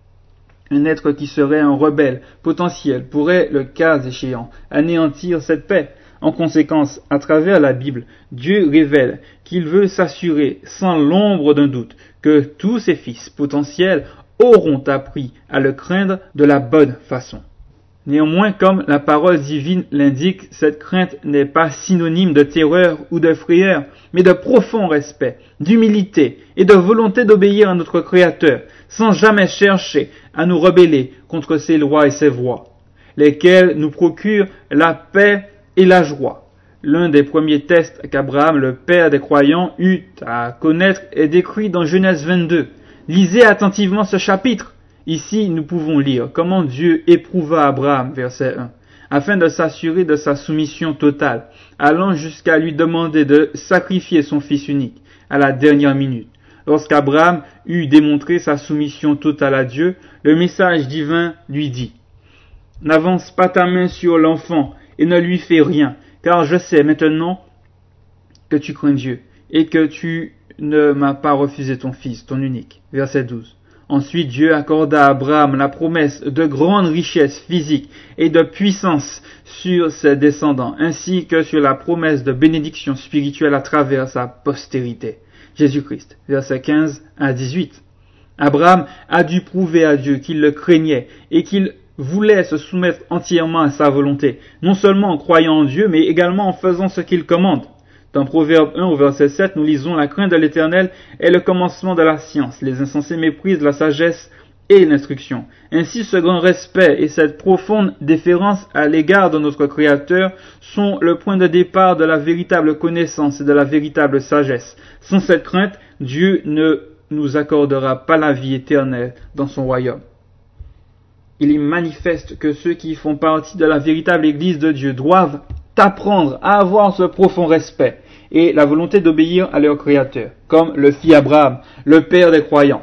Speaker 1: Un être qui serait un rebelle potentiel pourrait, le cas échéant, anéantir cette paix. En conséquence, à travers la Bible, Dieu révèle qu'il veut s'assurer, sans l'ombre d'un doute, que tous ses fils potentiels auront appris à le craindre de la bonne façon. Néanmoins, comme la parole divine l'indique, cette crainte n'est pas synonyme de terreur ou de frayeur, mais de profond respect, d'humilité et de volonté d'obéir à notre Créateur, sans jamais chercher à nous rebeller contre ses lois et ses voies, lesquelles nous procurent la paix et la joie. L'un des premiers tests qu'Abraham, le père des croyants, eut à connaître est décrit dans Genèse vingt-deux. Lisez attentivement ce chapitre. Ici, nous pouvons lire comment Dieu éprouva Abraham, verset un, afin de s'assurer de sa soumission totale, allant jusqu'à lui demander de sacrifier son fils unique à la dernière minute. Lorsqu'Abraham eut démontré sa soumission totale à Dieu, le message divin lui dit « N'avance pas ta main sur l'enfant et ne lui fais rien, car je sais maintenant que tu crains Dieu et que tu ne m'as pas refusé ton fils, ton unique. » Verset douze. Ensuite, Dieu accorda à Abraham la promesse de grandes richesses physiques et de puissance sur ses descendants, ainsi que sur la promesse de bénédiction spirituelle à travers sa postérité. Jésus-Christ, versets quinze à dix-huit. Abraham a dû prouver à Dieu qu'il le craignait et qu'il voulait se soumettre entièrement à sa volonté, non seulement en croyant en Dieu, mais également en faisant ce qu'il commande. Dans Proverbe un au verset sept, nous lisons « La crainte de l'Éternel est le commencement de la science. Les insensés méprisent la sagesse et l'instruction. » Ainsi, ce grand respect et cette profonde déférence à l'égard de notre Créateur sont le point de départ de la véritable connaissance et de la véritable sagesse. Sans cette crainte, Dieu ne nous accordera pas la vie éternelle dans son royaume. Il est manifeste que ceux qui font partie de la véritable Église de Dieu doivent apprendre à avoir ce profond respect et la volonté d'obéir à leur Créateur, comme le fit Abraham, le père des croyants.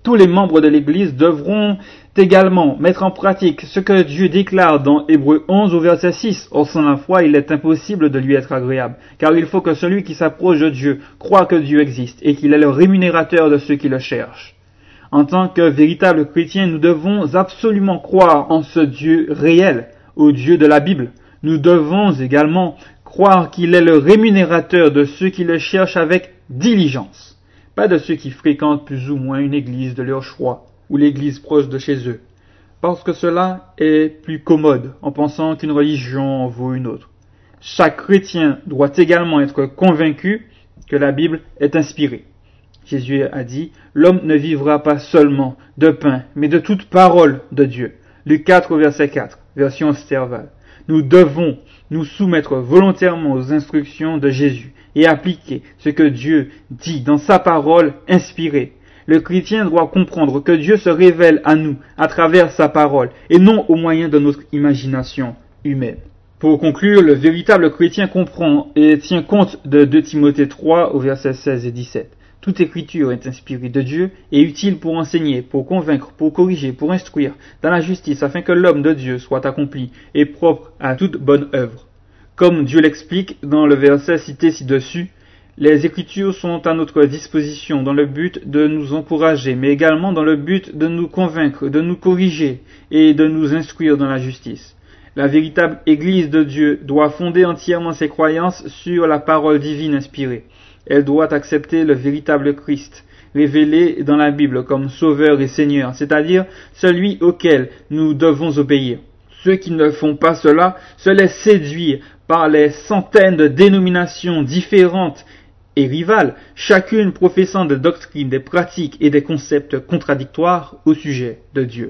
Speaker 1: Tous les membres de l'Église devront également mettre en pratique ce que Dieu déclare dans Hébreux onze au verset six. Or, sans la foi, il est impossible de lui être agréable, car il faut que celui qui s'approche de Dieu croie que Dieu existe et qu'il est le rémunérateur de ceux qui le cherchent. En tant que véritables chrétiens, nous devons absolument croire en ce Dieu réel, au Dieu de la Bible. Nous devons également croire qu'il est le rémunérateur de ceux qui le cherchent avec diligence, pas de ceux qui fréquentent plus ou moins une église de leur choix ou l'église proche de chez eux, parce que cela est plus commode en pensant qu'une religion en vaut une autre. Chaque chrétien doit également être convaincu que la Bible est inspirée. Jésus a dit « L'homme ne vivra pas seulement de pain, mais de toute parole de Dieu ». Luc quatre, verset quatre, version Sterval. Nous devons nous soumettre volontairement aux instructions de Jésus et appliquer ce que Dieu dit dans sa parole inspirée. Le chrétien doit comprendre que Dieu se révèle à nous à travers sa parole et non au moyen de notre imagination humaine. Pour conclure, le véritable chrétien comprend et tient compte de deux Timothée trois au verset seize et dix-sept. Toute écriture est inspirée de Dieu et utile pour enseigner, pour convaincre, pour corriger, pour instruire dans la justice, afin que l'homme de Dieu soit accompli et propre à toute bonne œuvre. Comme Dieu l'explique dans le verset cité ci-dessus, les Écritures sont à notre disposition dans le but de nous encourager, mais également dans le but de nous convaincre, de nous corriger et de nous instruire dans la justice. La véritable Église de Dieu doit fonder entièrement ses croyances sur la parole divine inspirée. Elle doit accepter le véritable Christ, révélé dans la Bible comme Sauveur et Seigneur, c'est-à-dire celui auquel nous devons obéir. Ceux qui ne font pas cela se laissent séduire par les centaines de dénominations différentes et rivales, chacune professant des doctrines, des pratiques et des concepts contradictoires au sujet de Dieu.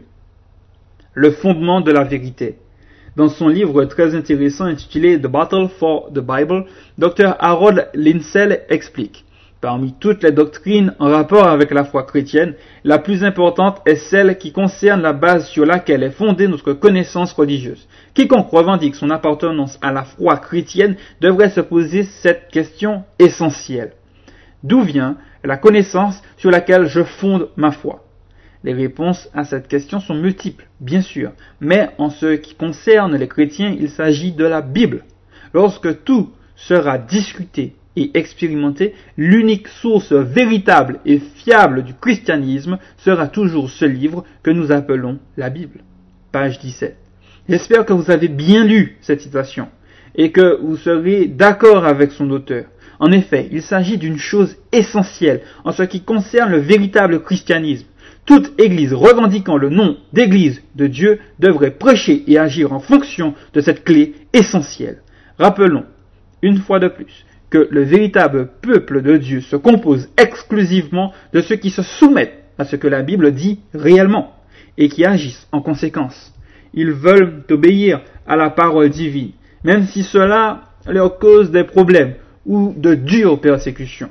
Speaker 1: Le fondement de la vérité. Dans son livre très intéressant intitulé The Battle for the Bible, docteur Harold Linsell explique: parmi toutes les doctrines en rapport avec la foi chrétienne, la plus importante est celle qui concerne la base sur laquelle est fondée notre connaissance religieuse. Quiconque revendique son appartenance à la foi chrétienne devrait se poser cette question essentielle. D'où vient la connaissance sur laquelle je fonde ma foi? Les réponses à cette question sont multiples, bien sûr, mais en ce qui concerne les chrétiens, il s'agit de la Bible. Lorsque tout sera discuté et expérimenté, l'unique source véritable et fiable du christianisme sera toujours ce livre que nous appelons la Bible. Page dix-sept. J'espère que vous avez bien lu cette citation et que vous serez d'accord avec son auteur. En effet, il s'agit d'une chose essentielle en ce qui concerne le véritable christianisme. Toute église revendiquant le nom d'église de Dieu devrait prêcher et agir en fonction de cette clé essentielle. Rappelons, une fois de plus, que le véritable peuple de Dieu se compose exclusivement de ceux qui se soumettent à ce que la Bible dit réellement et qui agissent en conséquence. Ils veulent obéir à la parole divine, même si cela leur cause des problèmes ou de dures persécutions.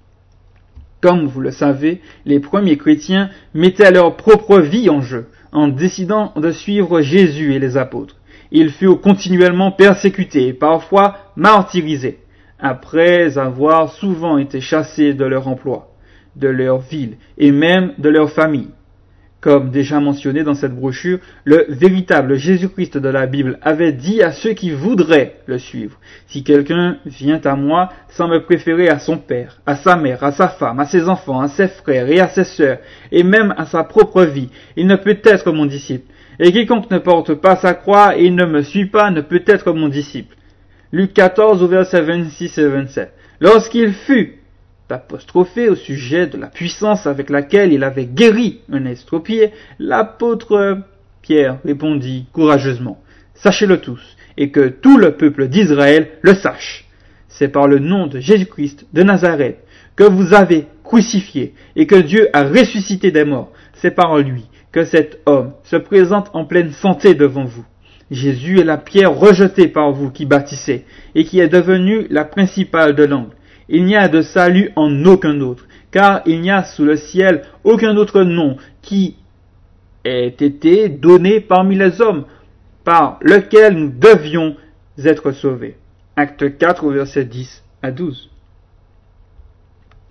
Speaker 1: Comme vous le savez, les premiers chrétiens mettaient leur propre vie en jeu en décidant de suivre Jésus et les apôtres. Ils furent continuellement persécutés et parfois martyrisés, après avoir souvent été chassés de leur emploi, de leur ville et même de leur famille. Comme déjà mentionné dans cette brochure, le véritable Jésus-Christ de la Bible avait dit à ceux qui voudraient le suivre: si quelqu'un vient à moi sans me préférer à son père, à sa mère, à sa femme, à ses enfants, à ses frères et à ses sœurs, et même à sa propre vie, il ne peut être mon disciple. Et quiconque ne porte pas sa croix et ne me suit pas ne peut être mon disciple. Luc quatorze au verset vingt-six et vingt-sept. Lorsqu'il fut apostrophé au sujet de la puissance avec laquelle il avait guéri un estropié, l'apôtre Pierre répondit courageusement: sachez-le tous, et que tout le peuple d'Israël le sache. C'est par le nom de Jésus-Christ de Nazareth que vous avez crucifié et que Dieu a ressuscité des morts. C'est par lui que cet homme se présente en pleine santé devant vous. Jésus est la pierre rejetée par vous qui bâtissez et qui est devenue la principale de l'angle. Il n'y a de salut en aucun autre, car il n'y a sous le ciel aucun autre nom qui ait été donné parmi les hommes, par lequel nous devions être sauvés. Acte quatre, versets dix à douze.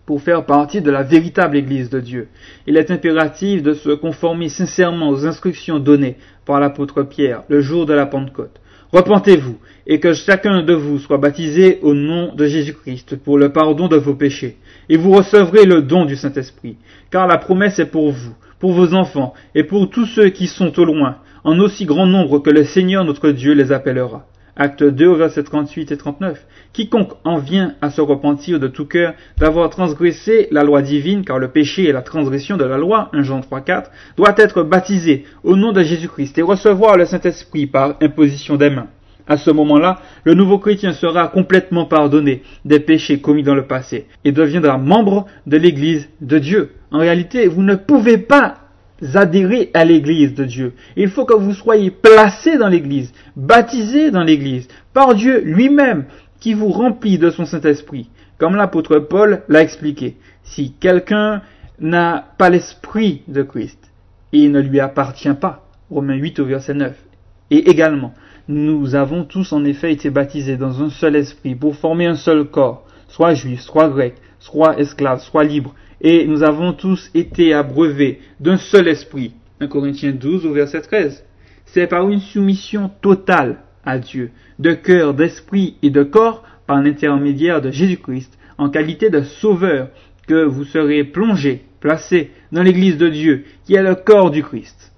Speaker 1: pour faire partie de la véritable Église de Dieu. Il est impératif de se conformer sincèrement aux instructions données par l'apôtre Pierre le jour de la Pentecôte. Repentez-vous et que chacun de vous soit baptisé au nom de Jésus-Christ pour le pardon de vos péchés, et vous recevrez le don du Saint-Esprit, car la promesse est pour vous, pour vos enfants et pour tous ceux qui sont au loin, en aussi grand nombre que le Seigneur notre Dieu les appellera. Acte deux, versets trente-huit et trente-neuf. Quiconque en vient à se repentir de tout cœur d'avoir transgressé la loi divine, car le péché est la transgression de la loi, un Jean trois, quatre, doit être baptisé au nom de Jésus-Christ et recevoir le Saint-Esprit par imposition des mains. À ce moment-là, le nouveau chrétien sera complètement pardonné des péchés commis dans le passé et deviendra membre de l'Église de Dieu. En réalité, vous ne pouvez pas adhérer à l'Église de Dieu. Il faut que vous soyez placés dans l'Église, baptisés dans l'Église, par Dieu lui-même, qui vous remplit de son Saint-Esprit. Comme l'apôtre Paul l'a expliqué, si quelqu'un n'a pas l'Esprit de Christ, il ne lui appartient pas. Romains huit au verset neuf. Et également, nous avons tous en effet été baptisés dans un seul esprit pour former un seul corps, soit juif, soit grec, soit esclave, soit libre, et nous avons tous été abreuvés d'un seul esprit. un Corinthiens douze au verset treize. C'est par une soumission totale à Dieu, de cœur, d'esprit et de corps, par l'intermédiaire de Jésus-Christ, en qualité de sauveur, que vous serez plongés, placés dans l'Église de Dieu, qui est le corps du Christ.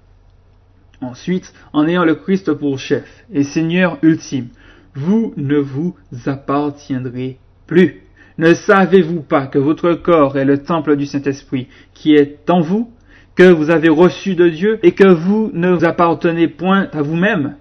Speaker 1: Ensuite, en ayant le Christ pour chef et Seigneur ultime, vous ne vous appartiendrez plus. Ne savez-vous pas que votre corps est le temple du Saint-Esprit qui est en vous, que vous avez reçu de Dieu et que vous ne vous appartenez point à vous-même,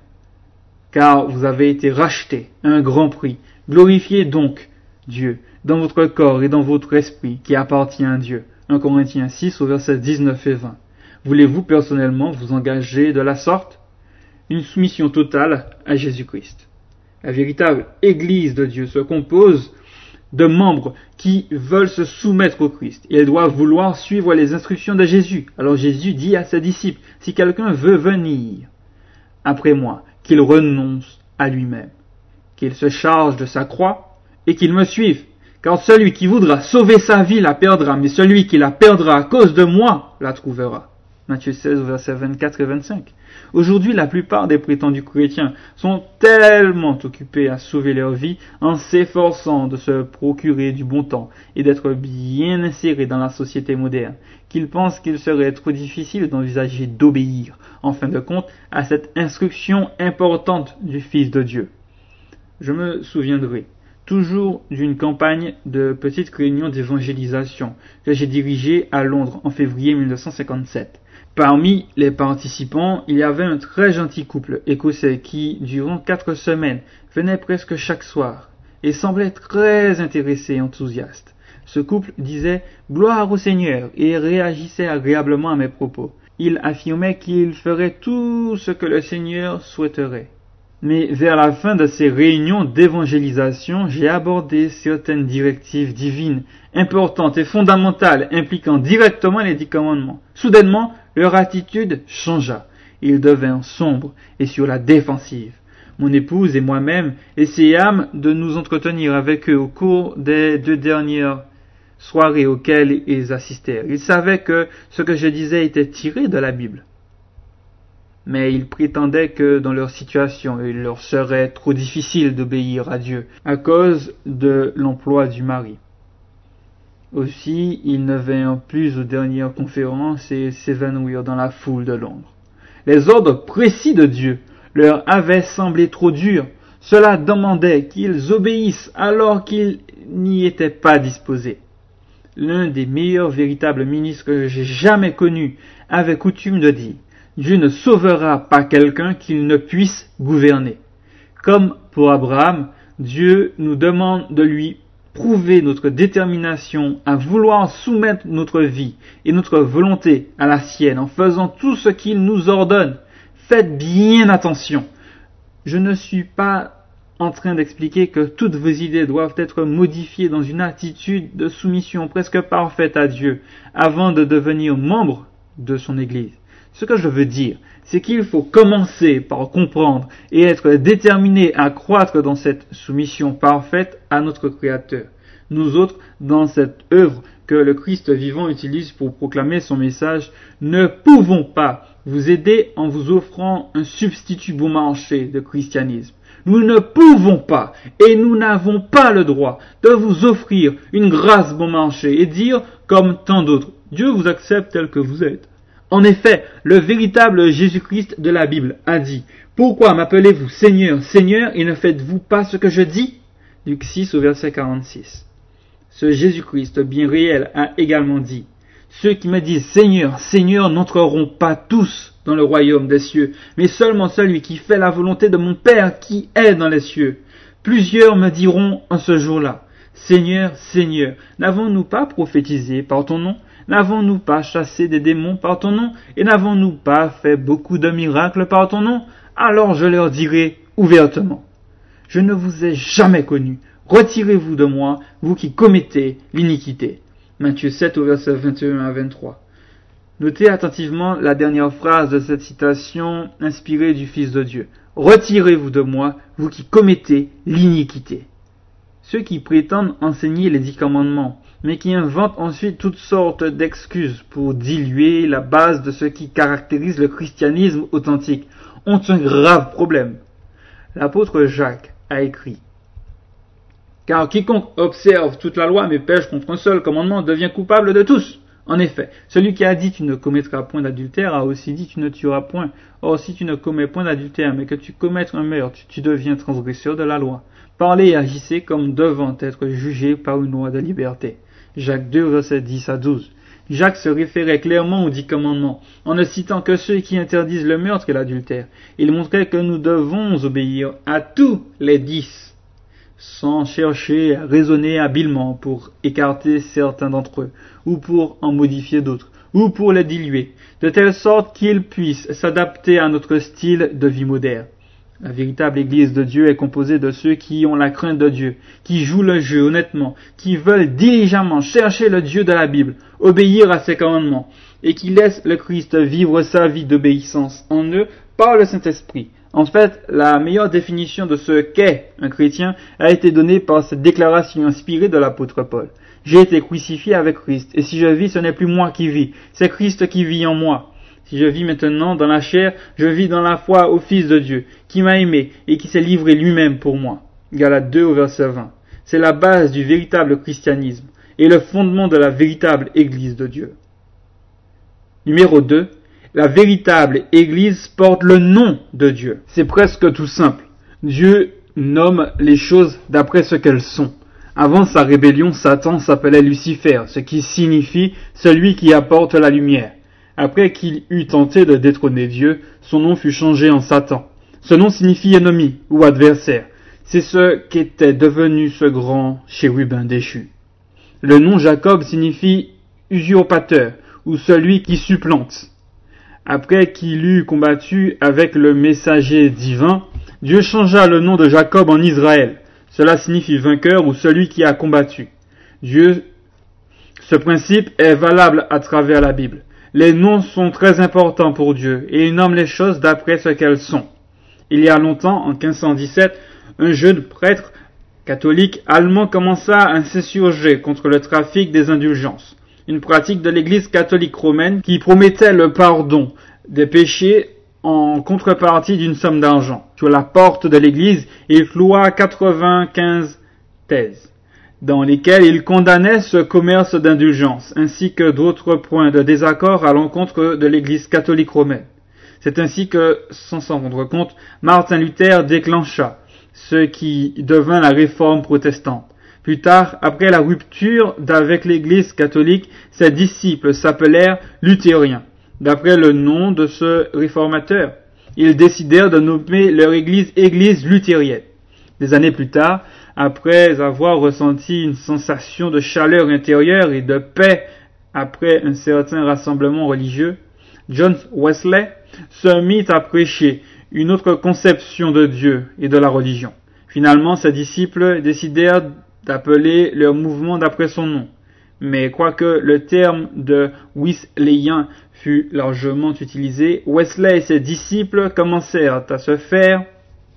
Speaker 1: car vous avez été rachetés à un grand prix. Glorifiez donc Dieu dans votre corps et dans votre esprit qui appartient à Dieu. un Corinthiens six au verset dix-neuf et vingt. Voulez-vous personnellement vous engager de la sorte? Une soumission totale à Jésus-Christ. La véritable Église de Dieu se compose de membres qui veulent se soumettre au Christ. Ils doivent vouloir suivre les instructions de Jésus. Alors Jésus dit à ses disciples, si quelqu'un veut venir après moi, qu'il renonce à lui-même, qu'il se charge de sa croix et qu'il me suive. Car celui qui voudra sauver sa vie la perdra, mais celui qui la perdra à cause de moi la trouvera. Matthieu seize, versets vingt-quatre et vingt-cinq. Aujourd'hui, la plupart des prétendus chrétiens sont tellement occupés à sauver leur vie en s'efforçant de se procurer du bon temps et d'être bien insérés dans la société moderne qu'ils pensent qu'il serait trop difficile d'envisager d'obéir, en fin de compte, à cette instruction importante du Fils de Dieu. Je me souviendrai toujours d'une campagne de petite réunion d'évangélisation que j'ai dirigée à Londres en février mille neuf cent cinquante-sept. Parmi les participants, il y avait un très gentil couple écossais qui, durant quatre semaines, venait presque chaque soir et semblait très intéressé et enthousiaste. Ce couple disait « Gloire au Seigneur » et réagissait agréablement à mes propos. Il affirmait qu'il ferait tout ce que le Seigneur souhaiterait. Mais vers la fin de ces réunions d'évangélisation, j'ai abordé certaines directives divines, importantes et fondamentales, impliquant directement les dix commandements. Soudainement, leur attitude changea. Ils devinrent sombres et sur la défensive. Mon épouse et moi-même essayâmes de nous entretenir avec eux au cours des deux dernières soirées auxquelles ils assistèrent. Ils savaient que ce que je disais était tiré de la Bible. Mais ils prétendaient que dans leur situation, il leur serait trop difficile d'obéir à Dieu à cause de l'emploi du mari. Aussi, ils ne vinrent plus aux dernières conférences et s'évanouirent dans la foule de Londres. Les ordres précis de Dieu leur avaient semblé trop durs. Cela demandait qu'ils obéissent alors qu'ils n'y étaient pas disposés. L'un des meilleurs véritables ministres que j'ai jamais connus avait coutume de dire « Dieu ne sauvera pas quelqu'un qu'il ne puisse gouverner ». Comme pour Abraham, Dieu nous demande de lui prouver notre détermination à vouloir soumettre notre vie et notre volonté à la sienne en faisant tout ce qu'il nous ordonne. Faites bien attention. Je ne suis pas en train d'expliquer que toutes vos idées doivent être modifiées dans une attitude de soumission presque parfaite à Dieu avant de devenir membre de son Église. Ce que je veux dire, c'est qu'il faut commencer par comprendre et être déterminé à croître dans cette soumission parfaite à notre Créateur. Nous autres, dans cette œuvre que le Christ vivant utilise pour proclamer son message, ne pouvons pas vous aider en vous offrant un substitut bon marché de christianisme. Nous ne pouvons pas et nous n'avons pas le droit de vous offrir une grâce bon marché et dire, comme tant d'autres, Dieu vous accepte tel que vous êtes. En effet, le véritable Jésus-Christ de la Bible a dit, « Pourquoi m'appelez-vous Seigneur, Seigneur, et ne faites-vous pas ce que je dis ?» Luc six au verset quarante-six. Ce Jésus-Christ bien réel a également dit, « Ceux qui me disent Seigneur, Seigneur n'entreront pas tous dans le royaume des cieux, mais seulement celui qui fait la volonté de mon Père qui est dans les cieux. Plusieurs me diront en ce jour-là, Seigneur, Seigneur, n'avons-nous pas prophétisé par ton nom? N'avons-nous pas chassé des démons par ton nom? Et n'avons-nous pas fait beaucoup de miracles par ton nom? Alors je leur dirai ouvertement, je ne vous ai jamais connu. Retirez-vous de moi, vous qui commettez l'iniquité. » Matthieu sept au verset vingt et un à vingt-trois. Notez attentivement la dernière phrase de cette citation inspirée du Fils de Dieu. « Retirez-vous de moi, vous qui commettez l'iniquité. » Ceux qui prétendent enseigner les dix commandements, mais qui inventent ensuite toutes sortes d'excuses pour diluer la base de ce qui caractérise le christianisme authentique, ont un grave problème. L'apôtre Jacques a écrit, « Car quiconque observe toute la loi mais pêche contre un seul commandement devient coupable de tous. En effet, celui qui a dit tu ne commettras point d'adultère a aussi dit tu ne tueras point. Or si tu ne commets point d'adultère mais que tu commettes un meurtre, tu deviens transgresseur de la loi. Parlez et agissez comme devant être jugés par une loi de liberté. » Jacques deux, versets dix à douze. Jacques se référait clairement aux dix commandements, en ne citant que ceux qui interdisent le meurtre et l'adultère. Il montrait que nous devons obéir à tous les dix, sans chercher à raisonner habilement pour écarter certains d'entre eux, ou pour en modifier d'autres, ou pour les diluer, de telle sorte qu'ils puissent s'adapter à notre style de vie moderne. La véritable Église de Dieu est composée de ceux qui ont la crainte de Dieu, qui jouent le jeu honnêtement, qui veulent diligemment chercher le Dieu de la Bible, obéir à ses commandements, et qui laissent le Christ vivre sa vie d'obéissance en eux par le Saint-Esprit. En fait, la meilleure définition de ce qu'est un chrétien a été donnée par cette déclaration inspirée de l'apôtre Paul. « J'ai été crucifié avec Christ, et si je vis, ce n'est plus moi qui vis, c'est Christ qui vit en moi. Si je vis maintenant dans la chair, je vis dans la foi au Fils de Dieu, qui m'a aimé et qui s'est livré lui-même pour moi. » Galates deux au verset vingt. C'est la base du véritable christianisme et le fondement de la véritable Église de Dieu. Numéro deux. La véritable Église porte le nom de Dieu. C'est presque tout simple. Dieu nomme les choses d'après ce qu'elles sont. Avant sa rébellion, Satan s'appelait Lucifer, ce qui signifie celui qui apporte la lumière. Après qu'il eut tenté de détrôner Dieu, son nom fut changé en Satan. Ce nom signifie ennemi ou adversaire. C'est ce qu'était devenu ce grand chérubin déchu. Le nom Jacob signifie usurpateur ou celui qui supplante. Après qu'il eut combattu avec le messager divin, Dieu changea le nom de Jacob en Israël. Cela signifie vainqueur ou celui qui a combattu. Dieu, ce principe est valable à travers la Bible. Les noms sont très importants pour Dieu et il nomme les choses d'après ce qu'elles sont. Il y a longtemps, en quinze cent dix-sept, un jeune prêtre catholique allemand commença à s'insurger contre le trafic des indulgences, une pratique de l'Église catholique romaine qui promettait le pardon des péchés en contrepartie d'une somme d'argent. Sur la porte de l'Église, il cloua quatre-vingt-quinze thèses, dans lesquelles il condamnait ce commerce d'indulgence, ainsi que d'autres points de désaccord à l'encontre de l'Église catholique romaine. C'est ainsi que, sans s'en rendre compte, Martin Luther déclencha ce qui devint la réforme protestante. Plus tard, après la rupture avec l'Église catholique, ses disciples s'appelèrent luthériens, d'après le nom de ce réformateur. Ils décidèrent de nommer leur Église Église luthérienne. Des années plus tard, après avoir ressenti une sensation de chaleur intérieure et de paix après un certain rassemblement religieux, John Wesley se mit à prêcher une autre conception de Dieu et de la religion. Finalement, ses disciples décidèrent d'appeler leur mouvement d'après son nom. Mais quoique le terme de Wesleyen fut largement utilisé, Wesley et ses disciples commencèrent à se faire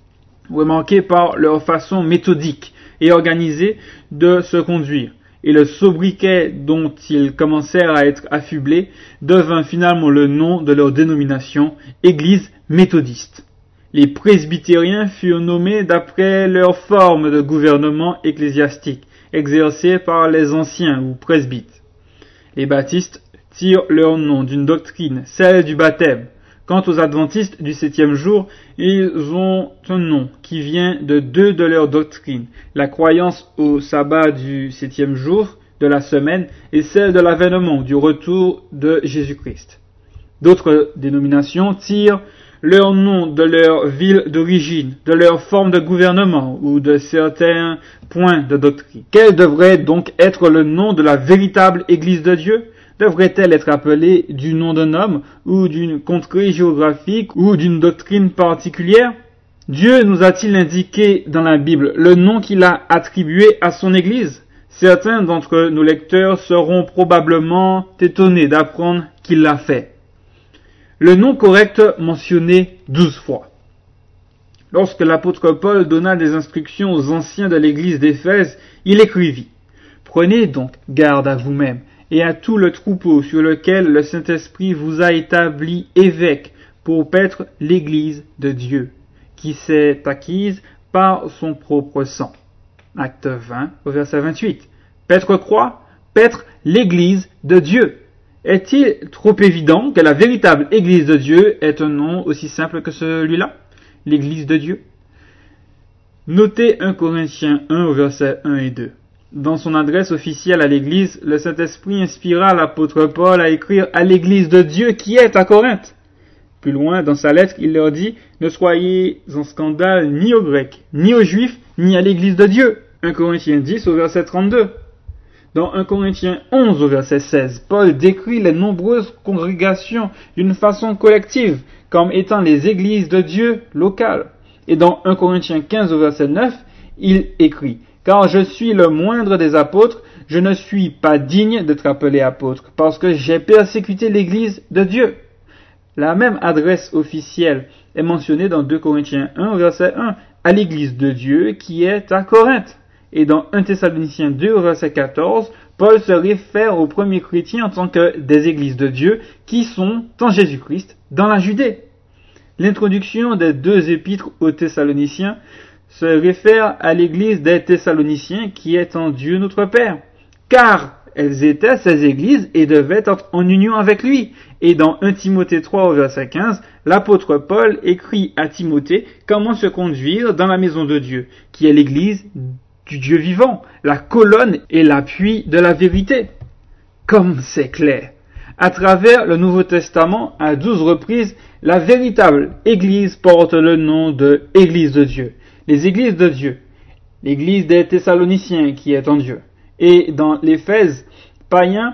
Speaker 1: remarqués par leur façon méthodique et organisée de se conduire, et le sobriquet dont ils commencèrent à être affublés devint finalement le nom de leur dénomination, Église méthodiste. Les presbytériens furent nommés d'après leur forme de gouvernement ecclésiastique, exercée par les anciens ou presbytes. Les baptistes tirent leur nom d'une doctrine, celle du baptême. Quant aux adventistes du septième jour, ils ont un nom qui vient de deux de leurs doctrines, la croyance au sabbat du septième jour de la semaine et celle de l'avènement, du retour de Jésus-Christ. D'autres dénominations tirent leur nom de leur ville d'origine, de leur forme de gouvernement ou de certains points de doctrine. Quel devrait donc être le nom de la véritable Église de Dieu ? Devrait-elle être appelée du nom d'un homme ou d'une contrée géographique ou d'une doctrine particulière ? Dieu nous a-t-il indiqué dans la Bible le nom qu'il a attribué à son Église ? Certains d'entre nos lecteurs seront probablement étonnés d'apprendre qu'il l'a fait. Le nom correct mentionné douze fois. Lorsque l'apôtre Paul donna des instructions aux anciens de l'église d'Éphèse, il écrivit « Prenez donc garde à vous-même et à tout le troupeau sur lequel le Saint-Esprit vous a établi évêque pour paître l'église de Dieu, qui s'est acquise par son propre sang. » Acte vingt, au verset vingt-huit. Paître quoi ? Paître l'église de Dieu. Est-il trop évident que la véritable Église de Dieu est un nom aussi simple que celui-là, l'Église de Dieu? Notez un Corinthiens un au verset un et deux. Dans son adresse officielle à l'Église, le Saint-Esprit inspira l'apôtre Paul à écrire à l'Église de Dieu qui est à Corinthe. Plus loin, dans sa lettre, il leur dit « Ne soyez en scandale ni aux Grecs, ni aux Juifs, ni à l'Église de Dieu. » un Corinthiens dix au verset trente-deux. Dans un Corinthiens onze au verset seize, Paul décrit les nombreuses congrégations d'une façon collective, comme étant les églises de Dieu locales. Et dans un Corinthiens quinze au verset neuf, il écrit « Car je suis le moindre des apôtres, je ne suis pas digne d'être appelé apôtre, parce que j'ai persécuté l'église de Dieu. » La même adresse officielle est mentionnée dans deux Corinthiens un au verset un, à l'église de Dieu qui est à Corinthe. Et dans un Thessaloniciens deux au verset quatorze, Paul se réfère aux premiers chrétiens en tant que des églises de Dieu qui sont en Jésus-Christ dans la Judée. L'introduction des deux épîtres aux Thessaloniciens se réfère à l'église des Thessaloniciens qui est en Dieu notre Père, car elles étaient ces églises et devaient être en union avec lui. Et dans un Timothée trois au verset quinze, l'apôtre Paul écrit à Timothée comment se conduire dans la maison de Dieu, qui est l'église du Dieu vivant, la colonne et l'appui de la vérité. Comme c'est clair. À travers le Nouveau Testament, à douze reprises, la véritable Église porte le nom de Église de Dieu. Les Églises de Dieu, l'Église des Thessaloniciens qui est en Dieu. Et dans l'Éphèse païen,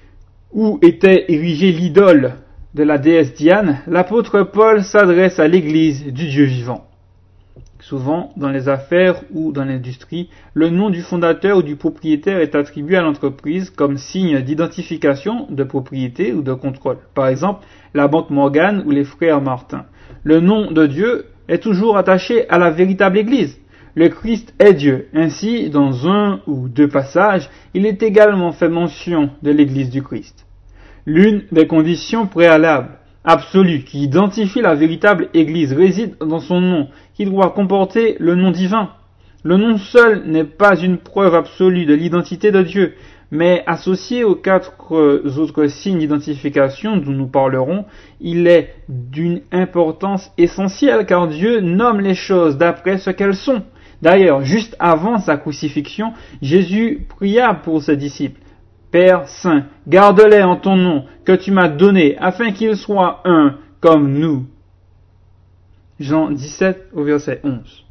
Speaker 1: où était érigée l'idole de la déesse Diane, l'apôtre Paul s'adresse à l'Église du Dieu vivant. Souvent, dans les affaires ou dans l'industrie, le nom du fondateur ou du propriétaire est attribué à l'entreprise comme signe d'identification, de propriété ou de contrôle. Par exemple, la banque Morgan ou les frères Martin. Le nom de Dieu est toujours attaché à la véritable Église. Le Christ est Dieu. Ainsi, dans un ou deux passages, il est également fait mention de l'Église du Christ. L'une des conditions préalables absolue qui identifie la véritable Église réside dans son nom, qui doit comporter le nom divin. Le nom seul n'est pas une preuve absolue de l'identité de Dieu, mais associé aux quatre autres signes d'identification dont nous parlerons, il est d'une importance essentielle car Dieu nomme les choses d'après ce qu'elles sont. D'ailleurs, juste avant sa crucifixion, Jésus pria pour ses disciples. Père saint, garde-les en ton nom que tu m'as donné, afin qu'ils soient un comme nous. Jean dix-sept au verset onze.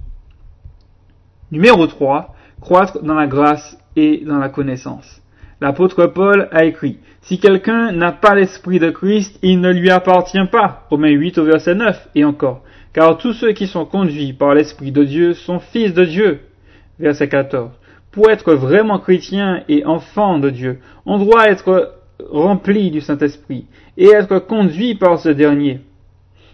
Speaker 1: Numéro trois. Croître dans la grâce et dans la connaissance. L'apôtre Paul a écrit, si quelqu'un n'a pas l'esprit de Christ, il ne lui appartient pas. Romains huit au verset neuf, et encore. Car tous ceux qui sont conduits par l'esprit de Dieu sont fils de Dieu. Verset quatorze. Pour être vraiment chrétien et enfant de Dieu, on doit être rempli du Saint-Esprit et être conduit par ce dernier.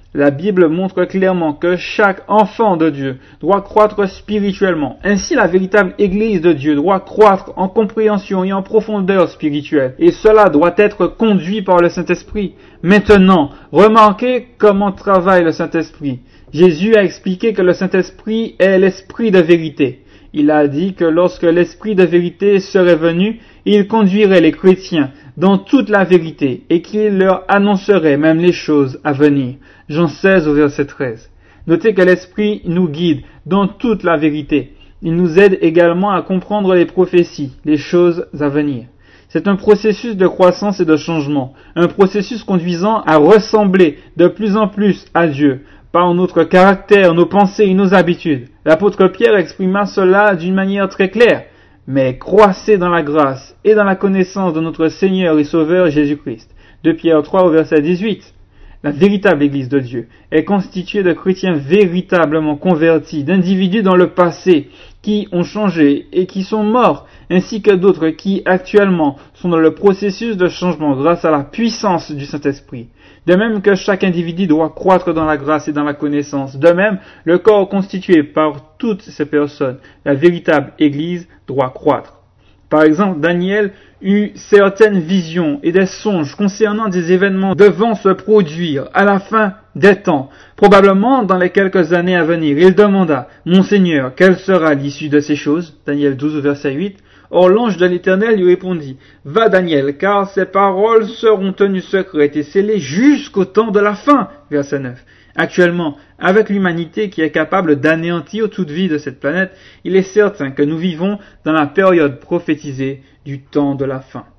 Speaker 1: La Bible montre clairement que chaque enfant de Dieu doit croître spirituellement. Ainsi, la véritable Église de Dieu doit croître en compréhension et en profondeur spirituelle. Et cela doit être conduit par le Saint-Esprit. Maintenant, remarquez comment travaille le Saint-Esprit. Jésus a expliqué que le Saint-Esprit est l'Esprit de vérité. Il a dit que lorsque l'Esprit de vérité serait venu, il conduirait les chrétiens dans toute la vérité et qu'il leur annoncerait même les choses à venir. Jean seize au verset treize. Notez que l'Esprit nous guide dans toute la vérité. Il nous aide également à comprendre les prophéties, les choses à venir. C'est un processus de croissance et de changement, un processus conduisant à ressembler de plus en plus à Dieu, par notre caractère, nos pensées et nos habitudes. L'apôtre Pierre exprima cela d'une manière très claire. Mais croissez dans la grâce et dans la connaissance de notre Seigneur et Sauveur Jésus-Christ. deux Pierre trois au verset dix-huit. La véritable Église de Dieu est constituée de chrétiens véritablement convertis, d'individus dans le passé qui ont changé et qui sont morts, ainsi que d'autres qui actuellement sont dans le processus de changement grâce à la puissance du Saint-Esprit. De même que chaque individu doit croître dans la grâce et dans la connaissance, de même, le corps constitué par toutes ces personnes, la véritable Église, doit croître. Par exemple, Daniel eut certaines visions et des songes concernant des événements devant se produire à la fin des temps, probablement dans les quelques années à venir. Il demanda, « Mon Seigneur, quelle sera l'issue de ces choses ?» Daniel douze, verset huit. Or l'ange de l'Éternel lui répondit, « Va Daniel, car ces paroles seront tenues secrètes et scellées jusqu'au temps de la fin. » Verset neuf. Actuellement, avec l'humanité qui est capable d'anéantir toute vie de cette planète, il est certain que nous vivons dans la période prophétisée du temps de la fin.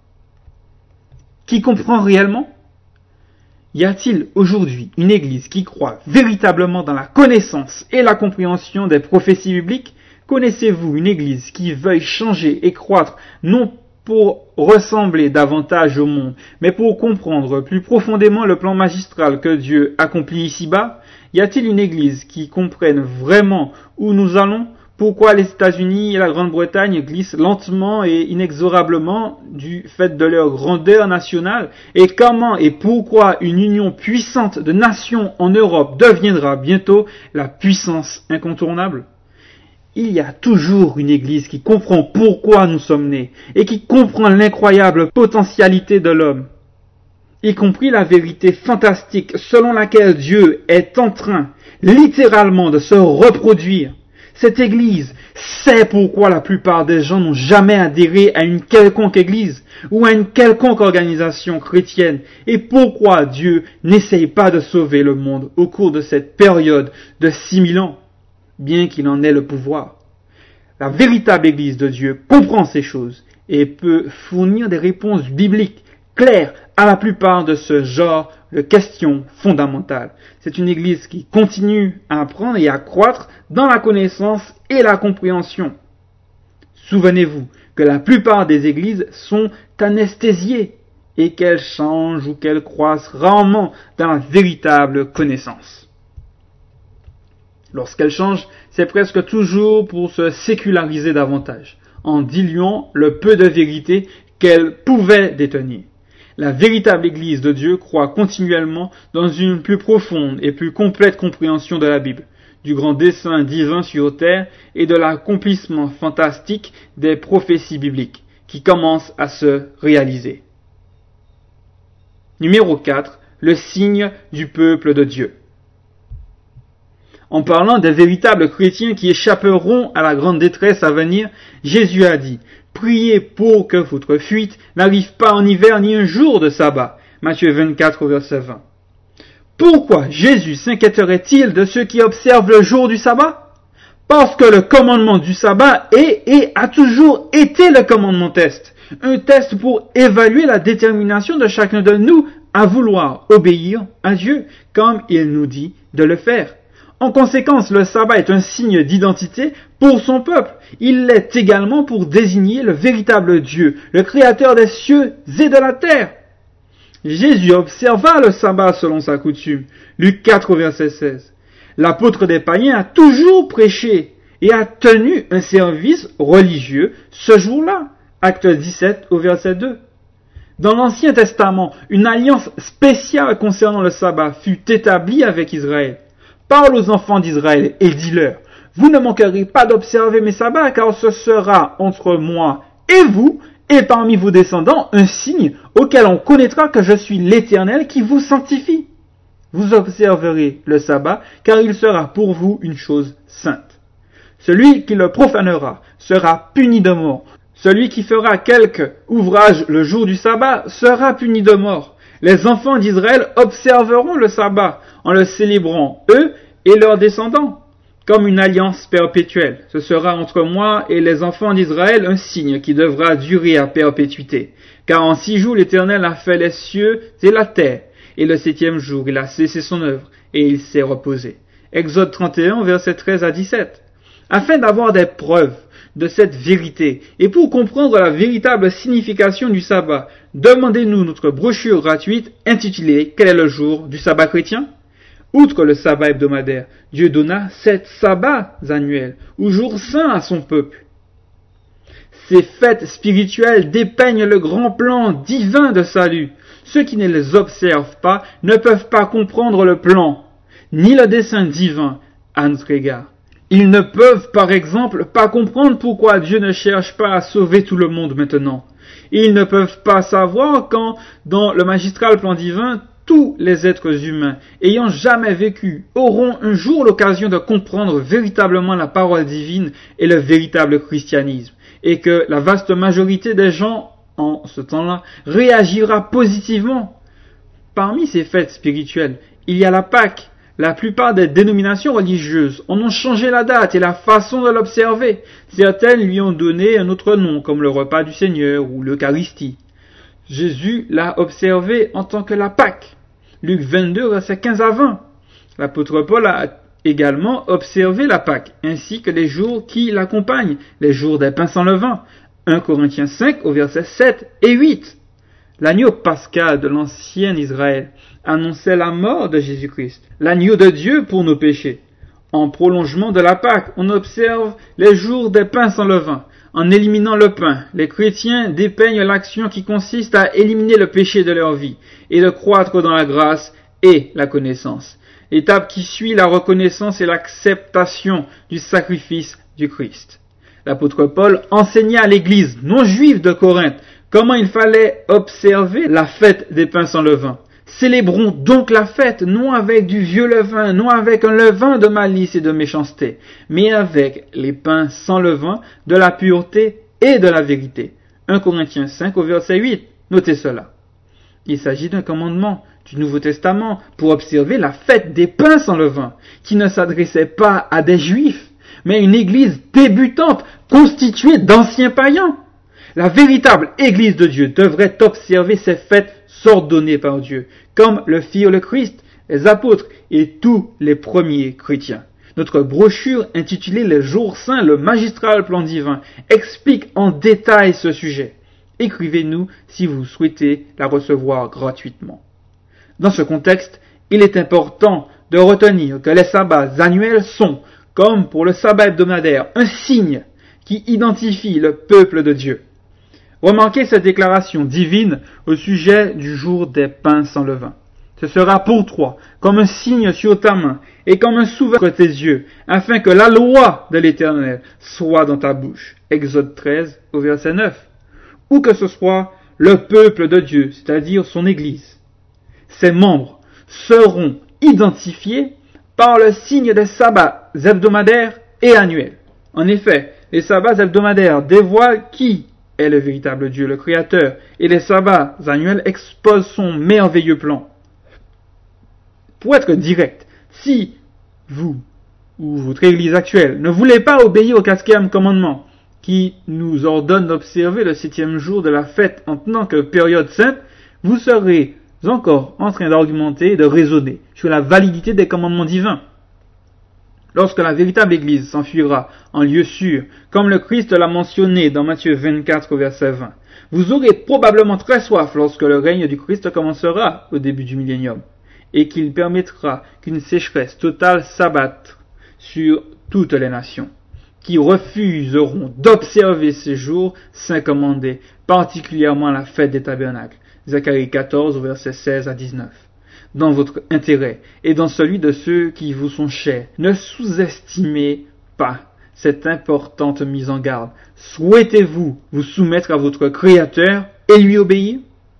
Speaker 1: Qui comprend réellement ? Y a-t-il aujourd'hui une Église qui croit véritablement dans la connaissance et la compréhension des prophéties bibliques ? Connaissez-vous une Église qui veuille changer et croître, non pour ressembler davantage au monde, mais pour comprendre plus profondément le plan magistral que Dieu accomplit ici-bas? Y a-t-il une Église qui comprenne vraiment où nous allons? Pourquoi les États-Unis et la Grande-Bretagne glissent lentement et inexorablement du fait de leur grandeur nationale? Et comment et pourquoi une union puissante de nations en Europe deviendra bientôt la puissance incontournable? Il y a toujours une Église qui comprend pourquoi nous sommes nés et qui comprend l'incroyable potentialité de l'homme, y compris la vérité fantastique selon laquelle Dieu est en train, littéralement, de se reproduire. Cette Église sait pourquoi la plupart des gens n'ont jamais adhéré à une quelconque Église ou à une quelconque organisation chrétienne et pourquoi Dieu n'essaye pas de sauver le monde au cours de cette période de six mille ans. Bien qu'il en ait le pouvoir. La véritable Église de Dieu comprend ces choses et peut fournir des réponses bibliques claires à la plupart de ce genre de questions fondamentales. C'est une Église qui continue à apprendre et à croître dans la connaissance et la compréhension. Souvenez-vous que la plupart des Églises sont anesthésiées et qu'elles changent ou qu'elles croissent rarement dans la véritable connaissance. Lorsqu'elle change, c'est presque toujours pour se séculariser davantage, en diluant le peu de vérité qu'elle pouvait détenir. La véritable Église de Dieu croit continuellement dans une plus profonde et plus complète compréhension de la Bible, du grand dessein divin sur terre et de l'accomplissement fantastique des prophéties bibliques, qui commencent à se réaliser. Numéro quatre. Le signe du peuple de Dieu. En parlant des véritables chrétiens qui échapperont à la grande détresse à venir, Jésus a dit « Priez pour que votre fuite n'arrive pas en hiver ni un jour de sabbat. » Matthieu vingt-quatre, verset vingt. Pourquoi Jésus s'inquiéterait-il de ceux qui observent le jour du sabbat? Parce que le commandement du sabbat est et a toujours été le commandement test. Un test pour évaluer la détermination de chacun de nous à vouloir obéir à Dieu, comme il nous dit de le faire. En conséquence, le sabbat est un signe d'identité pour son peuple. Il l'est également pour désigner le véritable Dieu, le créateur des cieux et de la terre. Jésus observa le sabbat selon sa coutume. Luc quatre, verset seize. L'apôtre des païens a toujours prêché et a tenu un service religieux ce jour-là. Acte dix-sept, au verset deux. Dans l'Ancien Testament, une alliance spéciale concernant le sabbat fut établie avec Israël. Parle aux enfants d'Israël et dis-leur, vous ne manquerez pas d'observer mes sabbats, car ce sera entre moi et vous, et parmi vos descendants, un signe auquel on connaîtra que je suis l'Éternel qui vous sanctifie. Vous observerez le sabbat, car il sera pour vous une chose sainte. Celui qui le profanera sera puni de mort. Celui qui fera quelque ouvrage le jour du sabbat sera puni de mort. Les enfants d'Israël observeront le sabbat en le célébrant, eux et leurs descendants, comme une alliance perpétuelle. Ce sera entre moi et les enfants d'Israël un signe qui devra durer à perpétuité. Car en six jours l'Éternel a fait les cieux et la terre, et le septième jour il a cessé son œuvre, et il s'est reposé. Exode trente et un, versets treize à dix-sept. Afin d'avoir des preuves de cette vérité, et pour comprendre la véritable signification du sabbat, demandez-nous notre brochure gratuite intitulée « Quel est le jour du sabbat chrétien ?» Outre le sabbat hebdomadaire, Dieu donna sept sabbats annuels, ou jours saints à son peuple. Ces fêtes spirituelles dépeignent le grand plan divin de salut. Ceux qui ne les observent pas ne peuvent pas comprendre le plan, ni le dessein divin à notre égard. Ils ne peuvent, par exemple, pas comprendre pourquoi Dieu ne cherche pas à sauver tout le monde maintenant. Ils ne peuvent pas savoir quand, dans le magistral plan divin, tous les êtres humains, ayant jamais vécu, auront un jour l'occasion de comprendre véritablement la parole divine et le véritable christianisme, et que la vaste majorité des gens, en ce temps-là, réagira positivement. Parmi ces fêtes spirituelles, il y a la Pâque. La plupart des dénominations religieuses en ont changé la date et la façon de l'observer. Certaines lui ont donné un autre nom, comme le repas du Seigneur ou l'Eucharistie. Jésus l'a observé en tant que la Pâque. Luc vingt-deux, versets quinze à vingt. L'apôtre Paul a également observé la Pâque, ainsi que les jours qui l'accompagnent, les jours des pains sans levain. un Corinthiens cinq, au verset sept et huit. L'agneau pascal de l'ancien Israël annonçait la mort de Jésus-Christ, l'agneau de Dieu pour nos péchés. En prolongement de la Pâque, on observe les jours des pains sans levain. En éliminant le pain, les chrétiens dépeignent l'action qui consiste à éliminer le péché de leur vie et de croître dans la grâce et la connaissance. L'étape qui suit la reconnaissance et l'acceptation du sacrifice du Christ. L'apôtre Paul enseigna à l'église non juive de Corinthe comment il fallait observer la fête des pains sans levain. Célébrons donc la fête, non avec du vieux levain, non avec un levain de malice et de méchanceté, mais avec les pains sans levain, de la pureté et de la vérité. un Corinthiens cinq au verset huit, notez cela. Il s'agit d'un commandement du Nouveau Testament pour observer la fête des pains sans levain, qui ne s'adressait pas à des juifs, mais à une église débutante, constituée d'anciens païens. La véritable Église de Dieu devrait observer ces fêtes s'ordonnées par Dieu, comme le firent le Christ, les apôtres et tous les premiers chrétiens. Notre brochure intitulée « Les jours saints, le magistral plan divin » explique en détail ce sujet. Écrivez-nous si vous souhaitez la recevoir gratuitement. Dans ce contexte, il est important de retenir que les sabbats annuels sont, comme pour le sabbat hebdomadaire, un signe qui identifie le peuple de Dieu. Remarquez cette déclaration divine au sujet du jour des pains sans levain. Ce sera pour toi comme un signe sur ta main et comme un souvenir sur tes yeux, afin que la loi de l'Éternel soit dans ta bouche. Exode treize au verset neuf. Ou que ce soit le peuple de Dieu, c'est-à-dire son Église. Ses membres seront identifiés par le signe des sabbats hebdomadaires et annuels. En effet, les sabbats hebdomadaires dévoilent qui est le véritable Dieu, le Créateur, et les sabbats annuels exposent son merveilleux plan. Pour être direct, si vous ou votre Église actuelle ne voulez pas obéir au quatrième commandement, qui nous ordonne d'observer le septième jour de la fête en tant que période sainte, vous serez encore en train d'argumenter et de raisonner sur la validité des commandements divins. Lorsque la véritable Église s'enfuira en lieu sûr, comme le Christ l'a mentionné dans Matthieu vingt-quatre au verset vingt, vous aurez probablement très soif lorsque le règne du Christ commencera au début du millénium, et qu'il permettra qu'une sécheresse totale s'abatte sur toutes les nations, qui refuseront d'observer ces jours saints commandés, particulièrement la fête des tabernacles. Zacharie quatorze, versets seize à dix-neuf. Dans votre intérêt et dans celui de ceux qui vous sont chers, ne sous-estimez pas cette importante mise en garde. Souhaitez-vous vous soumettre à votre Créateur et lui obéir?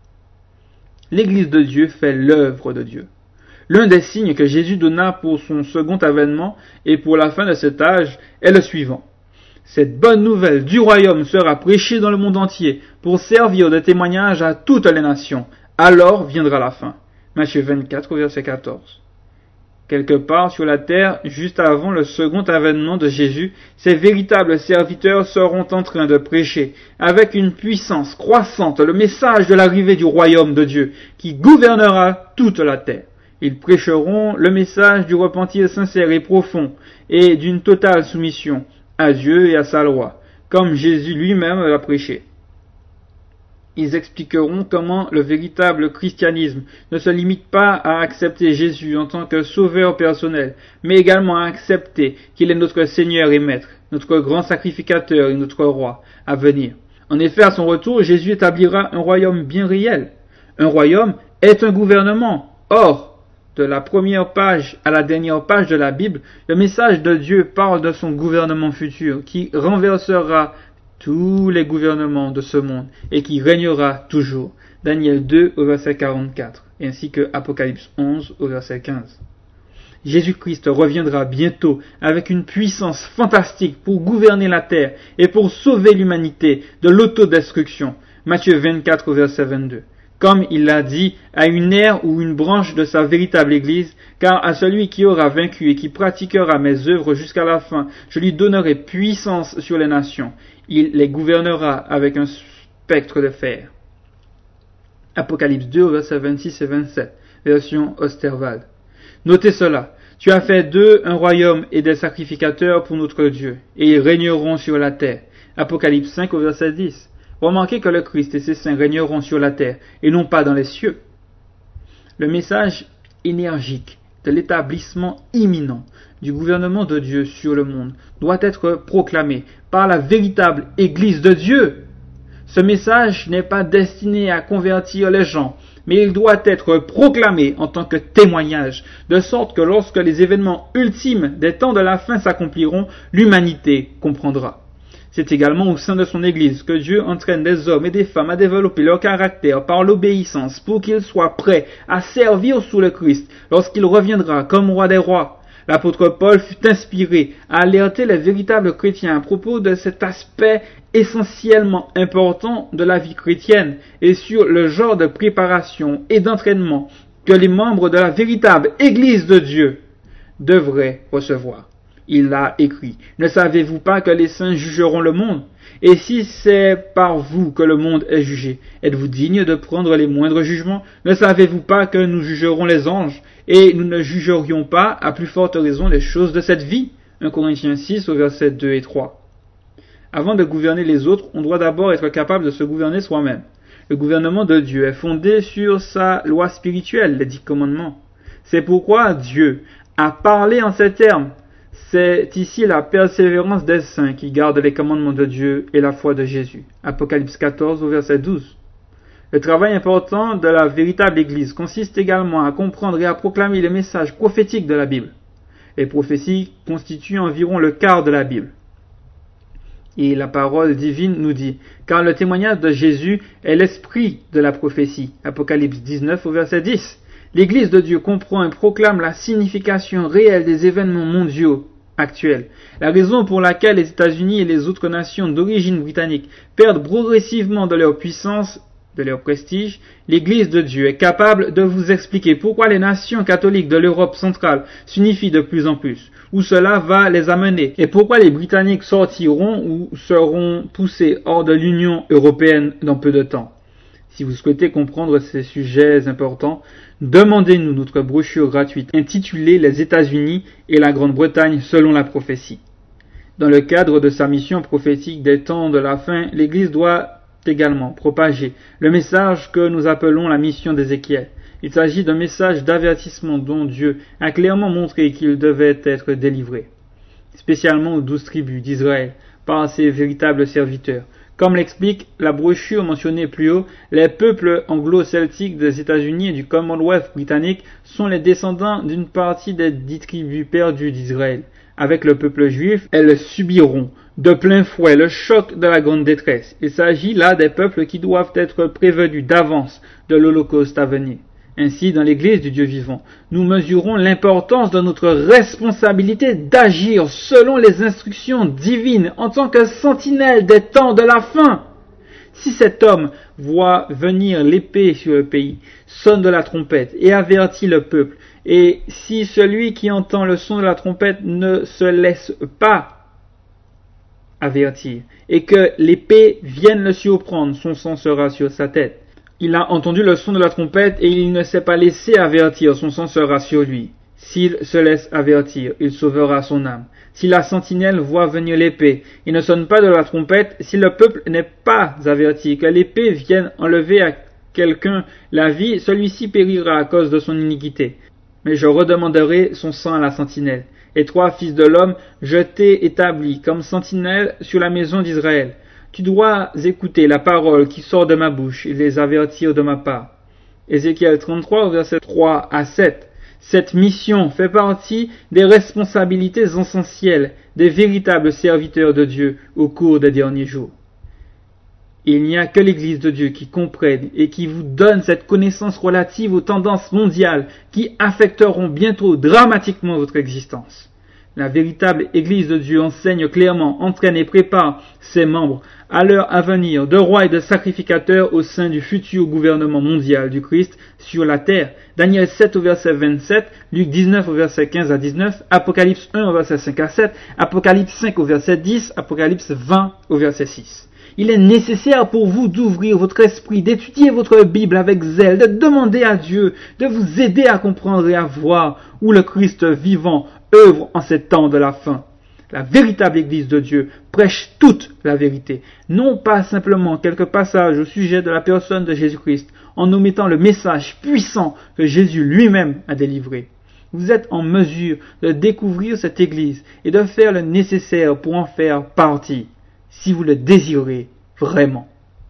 Speaker 1: L'Église de Dieu fait l'œuvre de Dieu. L'un des signes que Jésus donna pour son second avènement et pour la fin de cet âge est le suivant. Cette bonne nouvelle du royaume sera prêchée dans le monde entier pour servir de témoignage à toutes les nations. Alors viendra la fin. Matthieu vingt-quatre, verset quatorze. Quelque part sur la terre, juste avant le second avènement de Jésus, ces véritables serviteurs seront en train de prêcher avec une puissance croissante le message de l'arrivée du royaume de Dieu qui gouvernera toute la terre. Ils prêcheront le message du repentir sincère et profond et d'une totale soumission à Dieu et à sa loi, comme Jésus lui-même l'a prêché. Ils expliqueront comment le véritable christianisme ne se limite pas à accepter Jésus en tant que sauveur personnel, mais également à accepter qu'il est notre Seigneur et Maître, notre grand sacrificateur et notre roi à venir. En effet, à son retour, Jésus établira un royaume bien réel. Un royaume est un gouvernement. Or, de la première page à la dernière page de la Bible, le message de Dieu parle de son gouvernement futur qui renversera tous les gouvernements de ce monde et qui régnera toujours. Daniel deux au verset quarante-quatre, ainsi que Apocalypse onze au verset quinze. Jésus-Christ reviendra bientôt avec une puissance fantastique pour gouverner la terre et pour sauver l'humanité de l'autodestruction. Matthieu vingt-quatre au verset vingt-deux. Comme il l'a dit, à une ère ou une branche de sa véritable Église, car à celui qui aura vaincu et qui pratiquera mes œuvres jusqu'à la fin, je lui donnerai puissance sur les nations. Il les gouvernera avec un spectre de fer. Apocalypse deux, versets vingt-six et vingt-sept, version Osterwald. Notez cela. Tu as fait d'eux un royaume et des sacrificateurs pour notre Dieu, et ils régneront sur la terre. Apocalypse cinq, au verset dix. Remarquez que le Christ et ses saints régneront sur la terre, et non pas dans les cieux. Le message énergique de l'établissement imminent du gouvernement de Dieu sur le monde doit être proclamé par la véritable Église de Dieu. Ce message n'est pas destiné à convertir les gens, mais il doit être proclamé en tant que témoignage, de sorte que lorsque les événements ultimes des temps de la fin s'accompliront, l'humanité comprendra. C'est également au sein de son Église que Dieu entraîne des hommes et des femmes à développer leur caractère par l'obéissance pour qu'ils soient prêts à servir sous le Christ lorsqu'il reviendra comme roi des rois. L'apôtre Paul fut inspiré à alerter les véritables chrétiens à propos de cet aspect essentiellement important de la vie chrétienne et sur le genre de préparation et d'entraînement que les membres de la véritable Église de Dieu devraient recevoir. Il a écrit, « Ne savez-vous pas que les saints jugeront le monde? Et si c'est par vous que le monde est jugé, êtes-vous digne de prendre les moindres jugements? Ne savez-vous pas que nous jugerons les anges, et nous ne jugerions pas, à plus forte raison, les choses de cette vie ?» un Corinthiens six, au verset deux et trois. Avant de gouverner les autres, on doit d'abord être capable de se gouverner soi-même. Le gouvernement de Dieu est fondé sur sa loi spirituelle, les dix commandements. C'est pourquoi Dieu a parlé en ces termes. C'est ici la persévérance des saints qui gardent les commandements de Dieu et la foi de Jésus. Apocalypse quatorze au verset douze. Le travail important de la véritable Église consiste également à comprendre et à proclamer les messages prophétiques de la Bible. Les prophéties constituent environ le quart de la Bible. Et la parole divine nous dit, car le témoignage de Jésus est l'esprit de la prophétie. Apocalypse dix-neuf au verset dix. L'Église de Dieu comprend et proclame la signification réelle des événements mondiaux actuels. La raison pour laquelle les États-Unis et les autres nations d'origine britannique perdent progressivement de leur puissance, de leur prestige, l'Église de Dieu est capable de vous expliquer pourquoi les nations catholiques de l'Europe centrale s'unifient de plus en plus, où cela va les amener, et pourquoi les Britanniques sortiront ou seront poussés hors de l'Union européenne dans peu de temps. Si vous souhaitez comprendre ces sujets importants, demandez-nous notre brochure gratuite intitulée « Les États-Unis et la Grande-Bretagne selon la prophétie ». Dans le cadre de sa mission prophétique des temps de la fin, l'Église doit également propager le message que nous appelons la mission d'Ézéchiel. Il s'agit d'un message d'avertissement dont Dieu a clairement montré qu'il devait être délivré, spécialement aux douze tribus d'Israël, par ses véritables serviteurs, Comme l'explique la brochure mentionnée plus haut, les peuples anglo-celtiques des États-Unis et du Commonwealth britannique sont les descendants d'une partie des dix tribus perdues d'Israël. Avec le peuple juif, elles subiront de plein fouet le choc de la grande détresse. Il s'agit là des peuples qui doivent être prévenus d'avance de l'Holocauste à venir. Ainsi, dans l'Église du Dieu vivant, nous mesurons l'importance de notre responsabilité d'agir selon les instructions divines en tant que sentinelle des temps de la fin. Si cet homme voit venir l'épée sur le pays, sonne de la trompette et avertit le peuple, et si celui qui entend le son de la trompette ne se laisse pas avertir, et que l'épée vienne le surprendre, son sang sera sur sa tête. Il a entendu le son de la trompette et il ne s'est pas laissé avertir, son sang sera sur lui. S'il se laisse avertir, il sauvera son âme. Si la sentinelle voit venir l'épée, il ne sonne pas de la trompette, si le peuple n'est pas averti, que l'épée vienne enlever à quelqu'un la vie, celui-ci périra à cause de son iniquité. Mais je redemanderai son sang à la sentinelle. Et toi, fils de l'homme, je t'ai établi comme sentinelle sur la maison d'Israël. Tu dois écouter la parole qui sort de ma bouche et les avertir de ma part. Ézéchiel trente-trois, versets trois à sept. Cette mission fait partie des responsabilités essentielles des véritables serviteurs de Dieu au cours des derniers jours. Il n'y a que l'Église de Dieu qui comprenne et qui vous donne cette connaissance relative aux tendances mondiales qui affecteront bientôt dramatiquement votre existence. La véritable Église de Dieu enseigne clairement, entraîne et prépare ses membres à l'heure à venir de rois et de sacrificateurs au sein du futur gouvernement mondial du Christ sur la terre. Daniel sept au verset vingt-sept, Luc dix-neuf au verset quinze à dix-neuf, Apocalypse un au verset cinq à sept, Apocalypse cinq au verset dix, Apocalypse vingt au verset six. Il est nécessaire pour vous d'ouvrir votre esprit, d'étudier votre Bible avec zèle, de demander à Dieu de vous aider à comprendre et à voir où le Christ vivant œuvre en ces temps de la fin. La véritable Église de Dieu prêche toute la vérité, non pas simplement quelques passages au sujet de la personne de Jésus-Christ, en omettant le message puissant que Jésus lui-même a délivré. Vous êtes en mesure de découvrir cette Église et de faire le nécessaire pour en faire partie, si vous le désirez vraiment.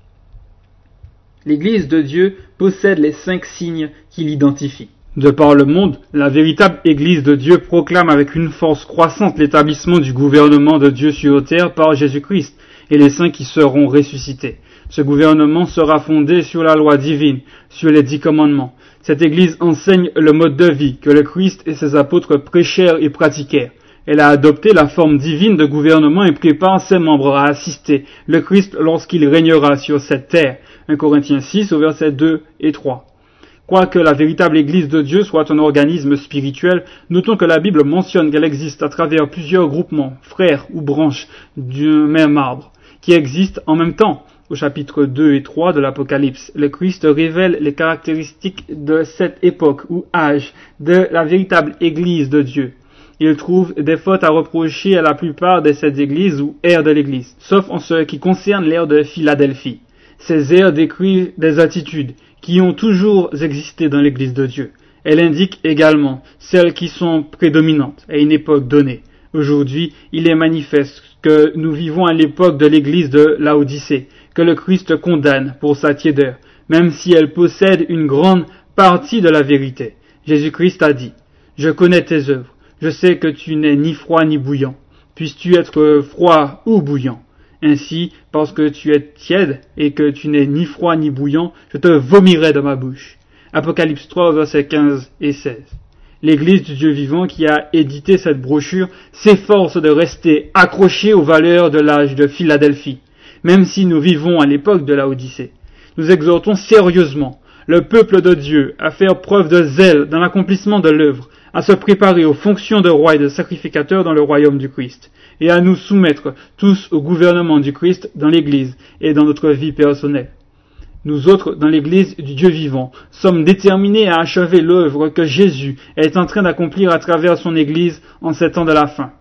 Speaker 1: L'Église de Dieu possède les cinq signes qui l'identifient. De par le monde, la véritable Église de Dieu proclame avec une force croissante l'établissement du gouvernement de Dieu sur terre par Jésus-Christ et les saints qui seront ressuscités. Ce gouvernement sera fondé sur la loi divine, sur les dix commandements. Cette Église enseigne le mode de vie que le Christ et ses apôtres prêchèrent et pratiquèrent. Elle a adopté la forme divine de gouvernement et prépare ses membres à assister le Christ lorsqu'il régnera sur cette terre. un Corinthiens six au verset deux et trois. Quoique la véritable Église de Dieu soit un organisme spirituel, notons que la Bible mentionne qu'elle existe à travers plusieurs groupements, frères ou branches d'un même arbre, qui existent en même temps. Au chapitre deux et trois de l'Apocalypse, le Christ révèle les caractéristiques de cette époque ou âge de la véritable Église de Dieu. Il trouve des fautes à reprocher à la plupart de ces églises ou ères de l'Église, sauf en ce qui concerne l'ère de Philadelphie. Ces ères décrivent des attitudes qui ont toujours existé dans l'Église de Dieu. Elles indiquent également celles qui sont prédominantes à une époque donnée. Aujourd'hui, il est manifeste que nous vivons à l'époque de l'Église de Laodicée, que le Christ condamne pour sa tiédeur, même si elle possède une grande partie de la vérité. Jésus-Christ a dit, « Je connais tes œuvres, je sais que tu n'es ni froid ni bouillant. Puisses-tu être froid ou bouillant ? Ainsi, parce que tu es tiède et que tu n'es ni froid ni bouillant, je te vomirai de ma bouche. » Apocalypse trois, versets quinze et seize. L'Église du Dieu vivant qui a édité cette brochure s'efforce de rester accrochée aux valeurs de l'âge de Philadelphie, même si nous vivons à l'époque de Laodicée. Nous exhortons sérieusement le peuple de Dieu à faire preuve de zèle dans l'accomplissement de l'œuvre, à se préparer aux fonctions de roi et de sacrificateur dans le royaume du Christ, et à nous soumettre tous au gouvernement du Christ dans l'Église et dans notre vie personnelle. Nous autres, dans l'Église du Dieu vivant, sommes déterminés à achever l'œuvre que Jésus est en train d'accomplir à travers son Église en ces temps de la fin.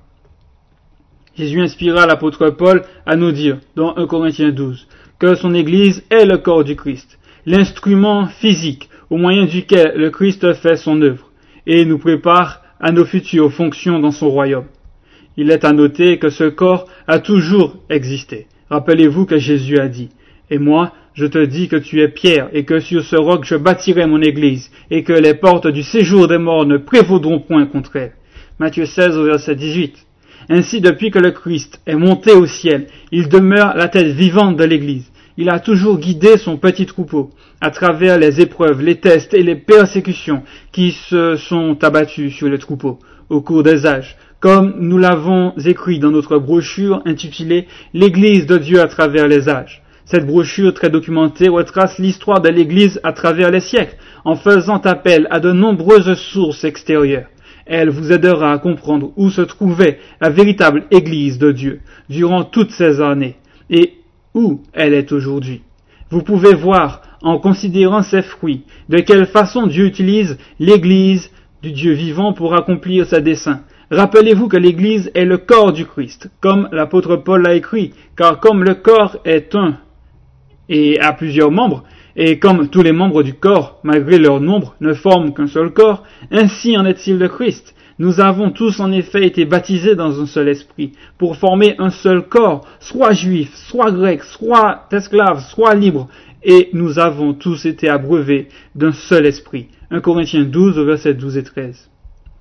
Speaker 1: Jésus inspira l'apôtre Paul à nous dire, dans un Corinthiens douze, que son Église est le corps du Christ, l'instrument physique au moyen duquel le Christ fait son œuvre, et nous prépare à nos futures fonctions dans son royaume. Il est à noter que ce corps a toujours existé.
Speaker 2: Rappelez-vous que Jésus a dit, « Et moi, je te dis que tu es Pierre, et que sur ce roc je bâtirai mon église, et que les portes du séjour des morts ne prévaudront point contre elle. » Matthieu seize, verset dix-huit. Ainsi, depuis que le Christ est monté au ciel, il demeure la tête vivante de l'église. Il a toujours guidé son petit troupeau à travers les épreuves, les tests et les persécutions qui se sont abattus sur le troupeau au cours des âges, comme nous l'avons écrit dans notre brochure intitulée « L'Église de Dieu à travers les âges ». Cette brochure très documentée retrace l'histoire de l'Église à travers les siècles, en faisant appel à de nombreuses sources extérieures. Elle vous aidera à comprendre où se trouvait la véritable Église de Dieu durant toutes ces années et où elle est aujourd'hui. Vous pouvez voir, en considérant ses fruits, de quelle façon Dieu utilise l'Église du Dieu vivant pour accomplir ses desseins. Rappelez-vous que l'Église est le corps du Christ, comme l'apôtre Paul l'a écrit, car comme le corps est un et a plusieurs membres, et comme tous les membres du corps, malgré leur nombre, ne forment qu'un seul corps, ainsi en est-il de Christ. Nous avons tous en effet été baptisés dans un seul esprit, pour former un seul corps, soit juif, soit grec, soit esclave, soit libre, et nous avons tous été abreuvés d'un seul esprit. un Corinthiens douze, versets douze et treize.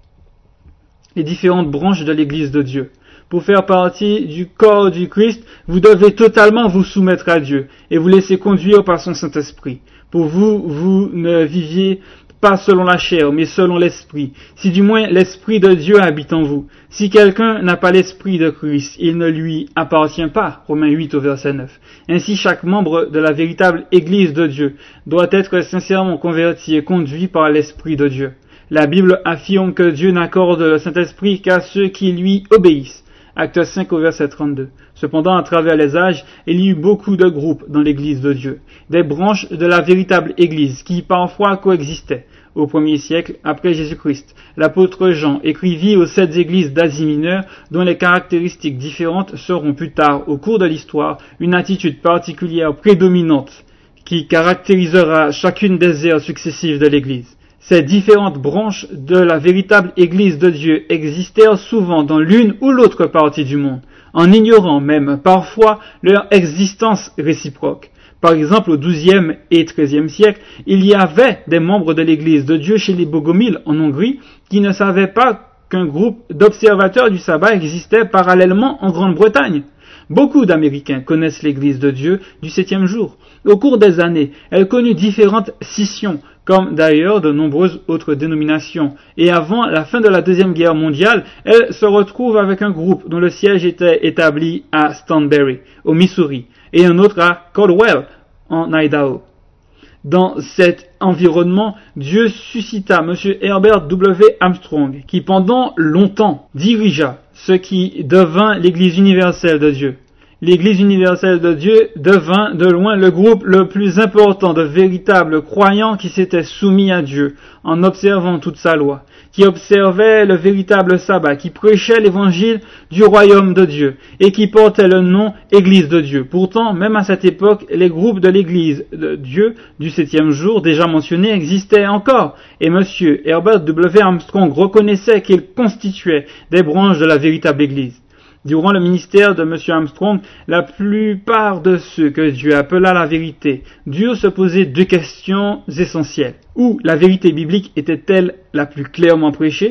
Speaker 2: Les différentes branches de l'Église de Dieu. Pour faire partie du corps du Christ, vous devez totalement vous soumettre à Dieu et vous laisser conduire par son Saint-Esprit. Pour vous, vous ne viviez pas selon la chair, mais selon l'Esprit. Si du moins l'Esprit de Dieu habite en vous. Si quelqu'un n'a pas l'Esprit de Christ, il ne lui appartient pas. Romains huit au verset neuf. Ainsi, chaque membre de la véritable Église de Dieu doit être sincèrement converti et conduit par l'Esprit de Dieu. La Bible affirme que Dieu n'accorde le Saint-Esprit qu'à ceux qui lui obéissent. Acte cinq au verset trente-deux. Cependant, à travers les âges, il y eut beaucoup de groupes dans l'Église de Dieu, des branches de la véritable Église qui parfois coexistaient. Au premier siècle, après Jésus-Christ, l'apôtre Jean écrivit aux sept églises d'Asie mineure dont les caractéristiques différentes seront plus tard, au cours de l'histoire, une attitude particulière prédominante qui caractérisera chacune des ères successives de l'Église. Ces différentes branches de la véritable Église de Dieu existèrent souvent dans l'une ou l'autre partie du monde, en ignorant même parfois leur existence réciproque. Par exemple, au douzième et treizième siècle, il y avait des membres de l'Église de Dieu chez les Bogomiles en Hongrie qui ne savaient pas qu'un groupe d'observateurs du sabbat existait parallèlement en Grande-Bretagne. Beaucoup d'Américains connaissent l'Église de Dieu du septième jour. Au cours des années, elle connut différentes scissions, comme d'ailleurs de nombreuses autres dénominations. Et avant la fin de la Deuxième Guerre mondiale, elle se retrouve avec un groupe dont le siège était établi à Stanberry, au Missouri, et un autre à Caldwell, en Idaho. Dans cet environnement, Dieu suscita M. Herbert W. Armstrong, qui pendant longtemps dirigea ce qui devint l'Église universelle de Dieu. L'Église universelle de Dieu devint de loin le groupe le plus important de véritables croyants qui s'étaient soumis à Dieu en observant toute sa loi, qui observaient le véritable sabbat, qui prêchaient l'évangile du royaume de Dieu et qui portaient le nom Église de Dieu. Pourtant, même à cette époque, les groupes de l'Église de Dieu du septième jour déjà mentionnés existaient encore et M. Herbert W. Armstrong reconnaissait qu'ils constituaient des branches de la véritable Église. Durant le ministère de M. Armstrong, la plupart de ceux que Dieu appela la vérité durent se poser deux questions essentielles. Où la vérité biblique était-elle la plus clairement prêchée?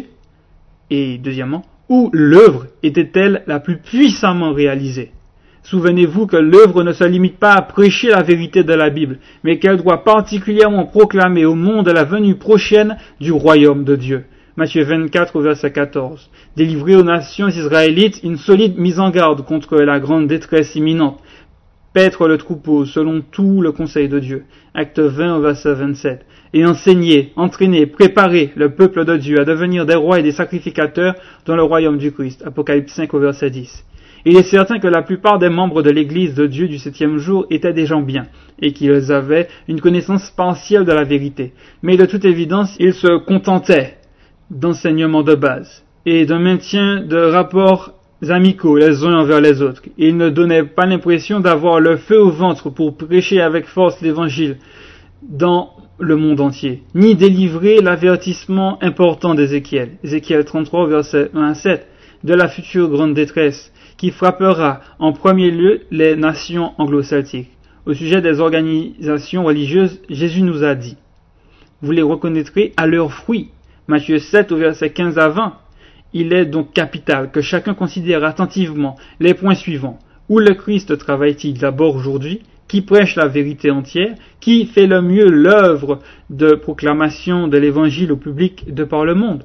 Speaker 2: Et deuxièmement, où l'œuvre était-elle la plus puissamment réalisée? Souvenez-vous que l'œuvre ne se limite pas à prêcher la vérité de la Bible, mais qu'elle doit particulièrement proclamer au monde la venue prochaine du royaume de Dieu. Matthieu vingt-quatre, verset quatorze. Délivrer aux nations israélites une solide mise en garde contre la grande détresse imminente. Paître le troupeau selon tout le conseil de Dieu. Acte vingt, verset vingt-sept. Et enseigner, entraîner, préparer le peuple de Dieu à devenir des rois et des sacrificateurs dans le royaume du Christ. Apocalypse cinq, verset dix. Il est certain que la plupart des membres de l'Église de Dieu du septième jour étaient des gens bien, et qu'ils avaient une connaissance partielle de la vérité. Mais de toute évidence, ils se contentaient d'enseignements de base et d'un maintien de rapports amicaux les uns envers les autres. Ils ne donnaient pas l'impression d'avoir le feu au ventre pour prêcher avec force l'évangile dans le monde entier, ni délivrer l'avertissement important d'Ézéchiel. Ézéchiel trente-trois, versets un à sept. de la future grande détresse qui frappera en premier lieu les nations anglo-celtiques. Au sujet des organisations religieuses, Jésus nous a dit « Vous les reconnaîtrez à leurs fruits » Matthieu sept au verset quinze à vingt. Il est donc capital que chacun considère attentivement les points suivants. Où le Christ travaille-t-il d'abord aujourd'hui? Qui prêche la vérité entière? Qui fait le mieux l'œuvre de proclamation de l'évangile au public de par le monde?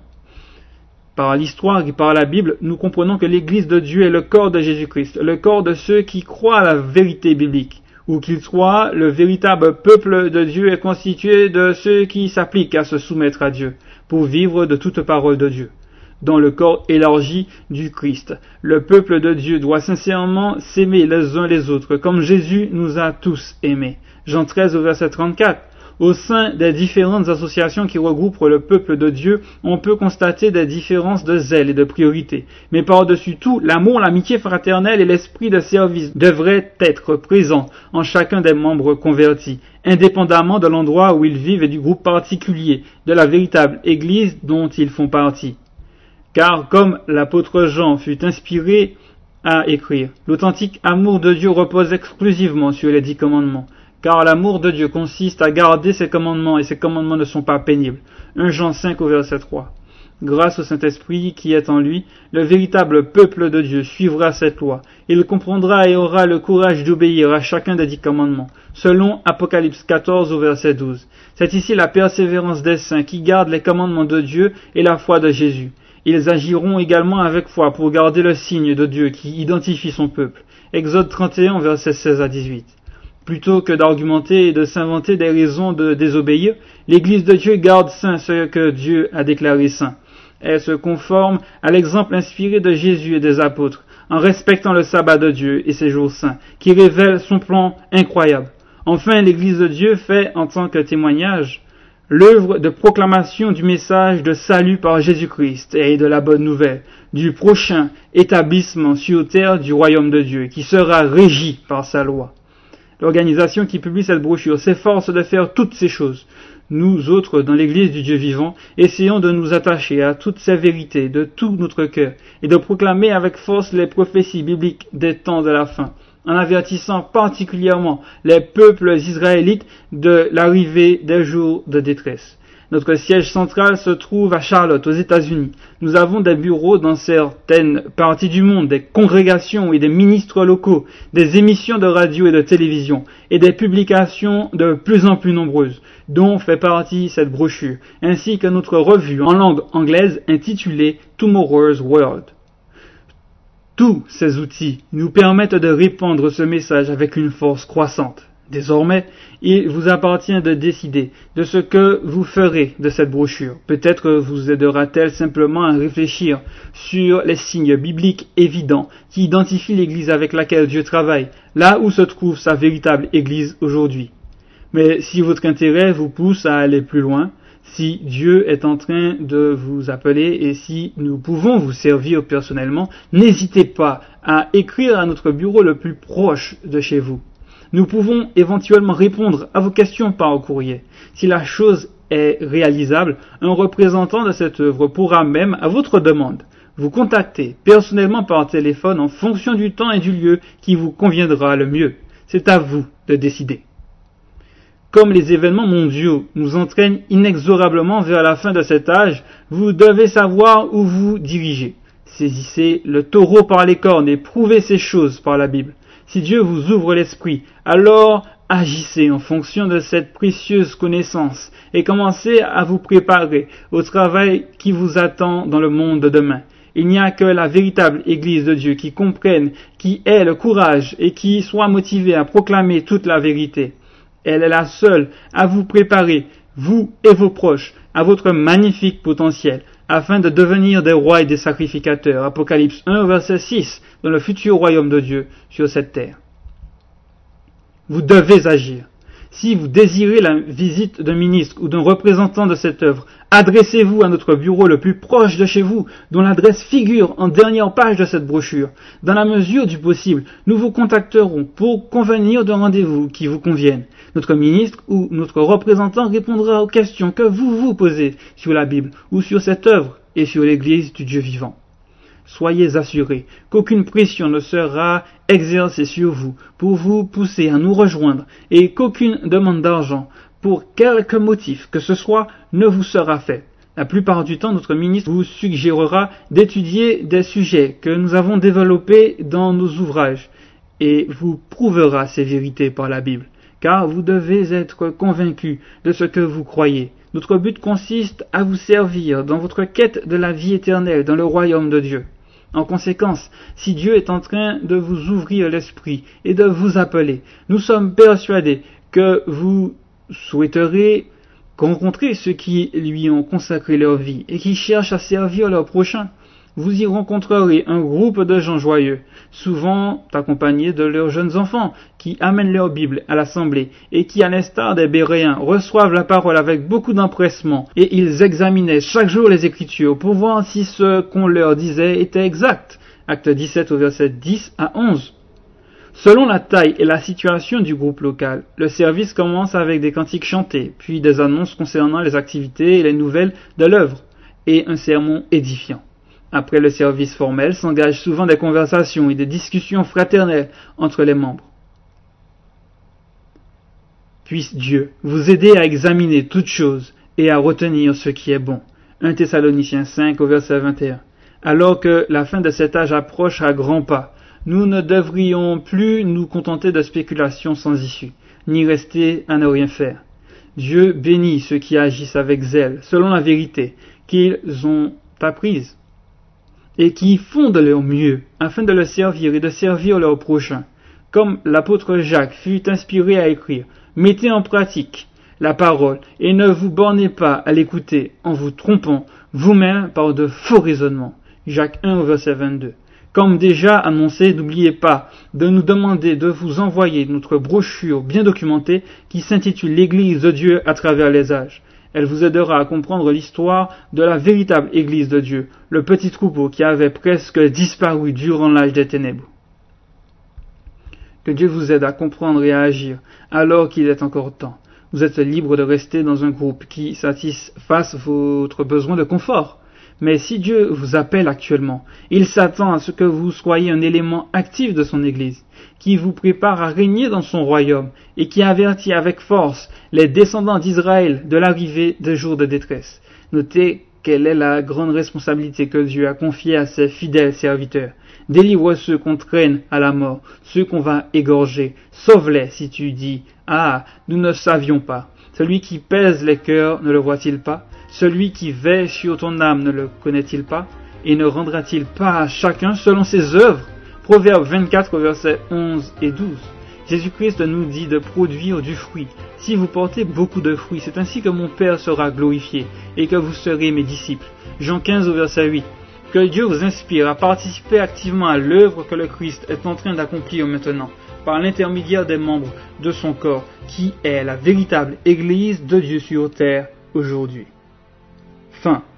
Speaker 2: Par l'histoire et par la Bible, nous comprenons que l'Église de Dieu est le corps de Jésus-Christ, le corps de ceux qui croient à la vérité biblique. Où qu'il soit, le véritable peuple de Dieu est constitué de ceux qui s'appliquent à se soumettre à Dieu, pour vivre de toute parole de Dieu. Dans le corps élargi du Christ, le peuple de Dieu doit sincèrement s'aimer les uns les autres, comme Jésus nous a tous aimés. Jean treize au verset trente-quatre. Au sein des différentes associations qui regroupent le peuple de Dieu, on peut constater des différences de zèle et de priorité. Mais par-dessus tout, l'amour, l'amitié fraternelle et l'esprit de service devraient être présents en chacun des membres convertis, indépendamment de l'endroit où ils vivent et du groupe particulier de la véritable Église dont ils font partie. Car comme l'apôtre Jean fut inspiré à écrire, l'authentique amour de Dieu repose exclusivement sur les dix commandements. Car l'amour de Dieu consiste à garder ses commandements, et ses commandements ne sont pas pénibles. premier Jean cinq au verset trois. Grâce au Saint-Esprit qui est en lui, le véritable peuple de Dieu suivra cette loi. Il comprendra et aura le courage d'obéir à chacun des dix commandements, selon Apocalypse quatorze au verset douze. C'est ici la persévérance des saints qui gardent les commandements de Dieu et la foi de Jésus. Ils agiront également avec foi pour garder le signe de Dieu qui identifie son peuple. Exode trente et un verset seize à dix-huit. Plutôt que d'argumenter et de s'inventer des raisons de désobéir, l'Église de Dieu garde saint ce que Dieu a déclaré saint. Elle se conforme à l'exemple inspiré de Jésus et des apôtres, en respectant le sabbat de Dieu et ses jours saints, qui révèlent son plan incroyable. Enfin, l'Église de Dieu fait, en tant que témoignage, l'œuvre de proclamation du message de salut par Jésus-Christ et de la bonne nouvelle, du prochain établissement sur terre du royaume de Dieu, qui sera régi par sa loi. L'organisation qui publie cette brochure s'efforce de faire toutes ces choses. Nous autres, dans l'Église du Dieu vivant, essayons de nous attacher à toutes ces vérités de tout notre cœur et de proclamer avec force les prophéties bibliques des temps de la fin, en avertissant particulièrement les peuples israélites de l'arrivée des jours de détresse. Notre siège central se trouve à Charlotte, aux États-Unis. Nous avons des bureaux dans certaines parties du monde, des congrégations et des ministres locaux, des émissions de radio et de télévision, et des publications de plus en plus nombreuses, dont fait partie cette brochure, ainsi que notre revue en langue anglaise intitulée Tomorrow's World. Tous ces outils nous permettent de répandre ce message avec une force croissante. Désormais, il vous appartient de décider de ce que vous ferez de cette brochure. Peut-être vous aidera-t-elle simplement à réfléchir sur les signes bibliques évidents qui identifient l'Église avec laquelle Dieu travaille, là où se trouve sa véritable Église aujourd'hui. Mais si votre intérêt vous pousse à aller plus loin, si Dieu est en train de vous appeler et si nous pouvons vous servir personnellement, n'hésitez pas à écrire à notre bureau le plus proche de chez vous. Nous pouvons éventuellement répondre à vos questions par courrier. Si la chose est réalisable, un représentant de cette œuvre pourra même, à votre demande, vous contacter personnellement par téléphone en fonction du temps et du lieu qui vous conviendra le mieux. C'est à vous de décider. Comme les événements mondiaux nous entraînent inexorablement vers la fin de cet âge, vous devez savoir où vous dirigez. Saisissez le taureau par les cornes et prouvez ces choses par la Bible. Si Dieu vous ouvre l'esprit, alors agissez en fonction de cette précieuse connaissance et commencez à vous préparer au travail qui vous attend dans le monde de demain. Il n'y a que la véritable Église de Dieu qui comprenne, qui ait le courage et qui soit motivée à proclamer toute la vérité. Elle est la seule à vous préparer, vous et vos proches, à votre magnifique potentiel, afin de devenir des rois et des sacrificateurs. Apocalypse un, verset six, dans le futur royaume de Dieu sur cette terre. Vous devez agir. Si vous désirez la visite d'un ministre ou d'un représentant de cette œuvre, adressez-vous à notre bureau le plus proche de chez vous, dont l'adresse figure en dernière page de cette brochure. Dans la mesure du possible, nous vous contacterons pour convenir d'un rendez-vous qui vous convienne. Notre ministre ou notre représentant répondra aux questions que vous vous posez sur la Bible ou sur cette œuvre et sur l'Église du Dieu vivant. soyez assurés qu'aucune pression ne sera exercée sur vous pour vous pousser à nous rejoindre et qu'aucune demande d'argent, pour quelque motif que ce soit, ne vous sera faite. La plupart du temps, notre ministre vous suggérera d'étudier des sujets que nous avons développés dans nos ouvrages et vous prouvera ces vérités par la Bible, car vous devez être convaincus de ce que vous croyez. Notre but consiste à vous servir dans votre quête de la vie éternelle dans le royaume de Dieu. En conséquence, si Dieu est en train de vous ouvrir l'esprit et de vous appeler, nous sommes persuadés que vous souhaiterez rencontrer ceux qui lui ont consacré leur vie et qui cherchent à servir leur prochain. Vous y rencontrerez un groupe de gens joyeux, souvent accompagnés de leurs jeunes enfants, qui amènent leur Bible à l'assemblée et qui, à l'instar des Béréens, reçoivent la parole avec beaucoup d'empressement, et ils examinaient chaque jour les Écritures pour voir si ce qu'on leur disait était exact. Acte dix-sept au verset dix à onze. Selon la taille et la situation du groupe local, le service commence avec des cantiques chantés, puis des annonces concernant les activités et les nouvelles de l'œuvre, et un sermon édifiant. Après le service formel s'engagent souvent des conversations et des discussions fraternelles entre les membres. Puisse Dieu vous aider à examiner toutes choses et à retenir ce qui est bon. un Thessaloniciens cinq au verset vingt et un. Alors que la fin de cet âge approche à grands pas, nous ne devrions plus nous contenter de spéculations sans issue, ni rester à ne rien faire. Dieu bénit ceux qui agissent avec zèle, selon la vérité qu'ils ont apprise, et qui font de leur mieux, afin de le servir et de servir leur prochain. Comme l'apôtre Jacques fut inspiré à écrire, mettez en pratique la parole, et ne vous bornez pas à l'écouter en vous trompant vous-même par de faux raisonnements. Jacques un au verset vingt-deux. Comme déjà annoncé, n'oubliez pas de nous demander de vous envoyer notre brochure bien documentée qui s'intitule l'Église de Dieu à travers les âges. Elle vous aidera à comprendre l'histoire de la véritable Église de Dieu, le petit troupeau qui avait presque disparu durant l'âge des ténèbres. Que Dieu vous aide à comprendre et à agir alors qu'il est encore temps. Vous êtes libre de rester dans un groupe qui satisfasse votre besoin de confort. Mais si Dieu vous appelle actuellement, il s'attend à ce que vous soyez un élément actif de son Église, qui vous prépare à régner dans son royaume et qui avertit avec force les descendants d'Israël de l'arrivée des jours de détresse. Notez quelle est la grande responsabilité que Dieu a confiée à ses fidèles serviteurs. Délivre ceux qu'on traîne à la mort, ceux qu'on va égorger. Sauve-les si tu dis « Ah, nous ne savions pas ». Celui qui pèse les cœurs ne le voit-il pas? Celui qui veille sur ton âme ne le connaît-il pas? Et ne rendra-t-il pas à chacun selon ses œuvres? Proverbe vingt-quatre, versets onze et douze. Jésus-Christ nous dit de produire du fruit. Si vous portez beaucoup de fruits, c'est ainsi que mon Père sera glorifié et que vous serez mes disciples. Jean quinze, verset huit. Que Dieu vous inspire à participer activement à l'œuvre que le Christ est en train d'accomplir maintenant, par l'intermédiaire des membres de son corps, qui est la véritable Église de Dieu sur terre aujourd'hui. Fin.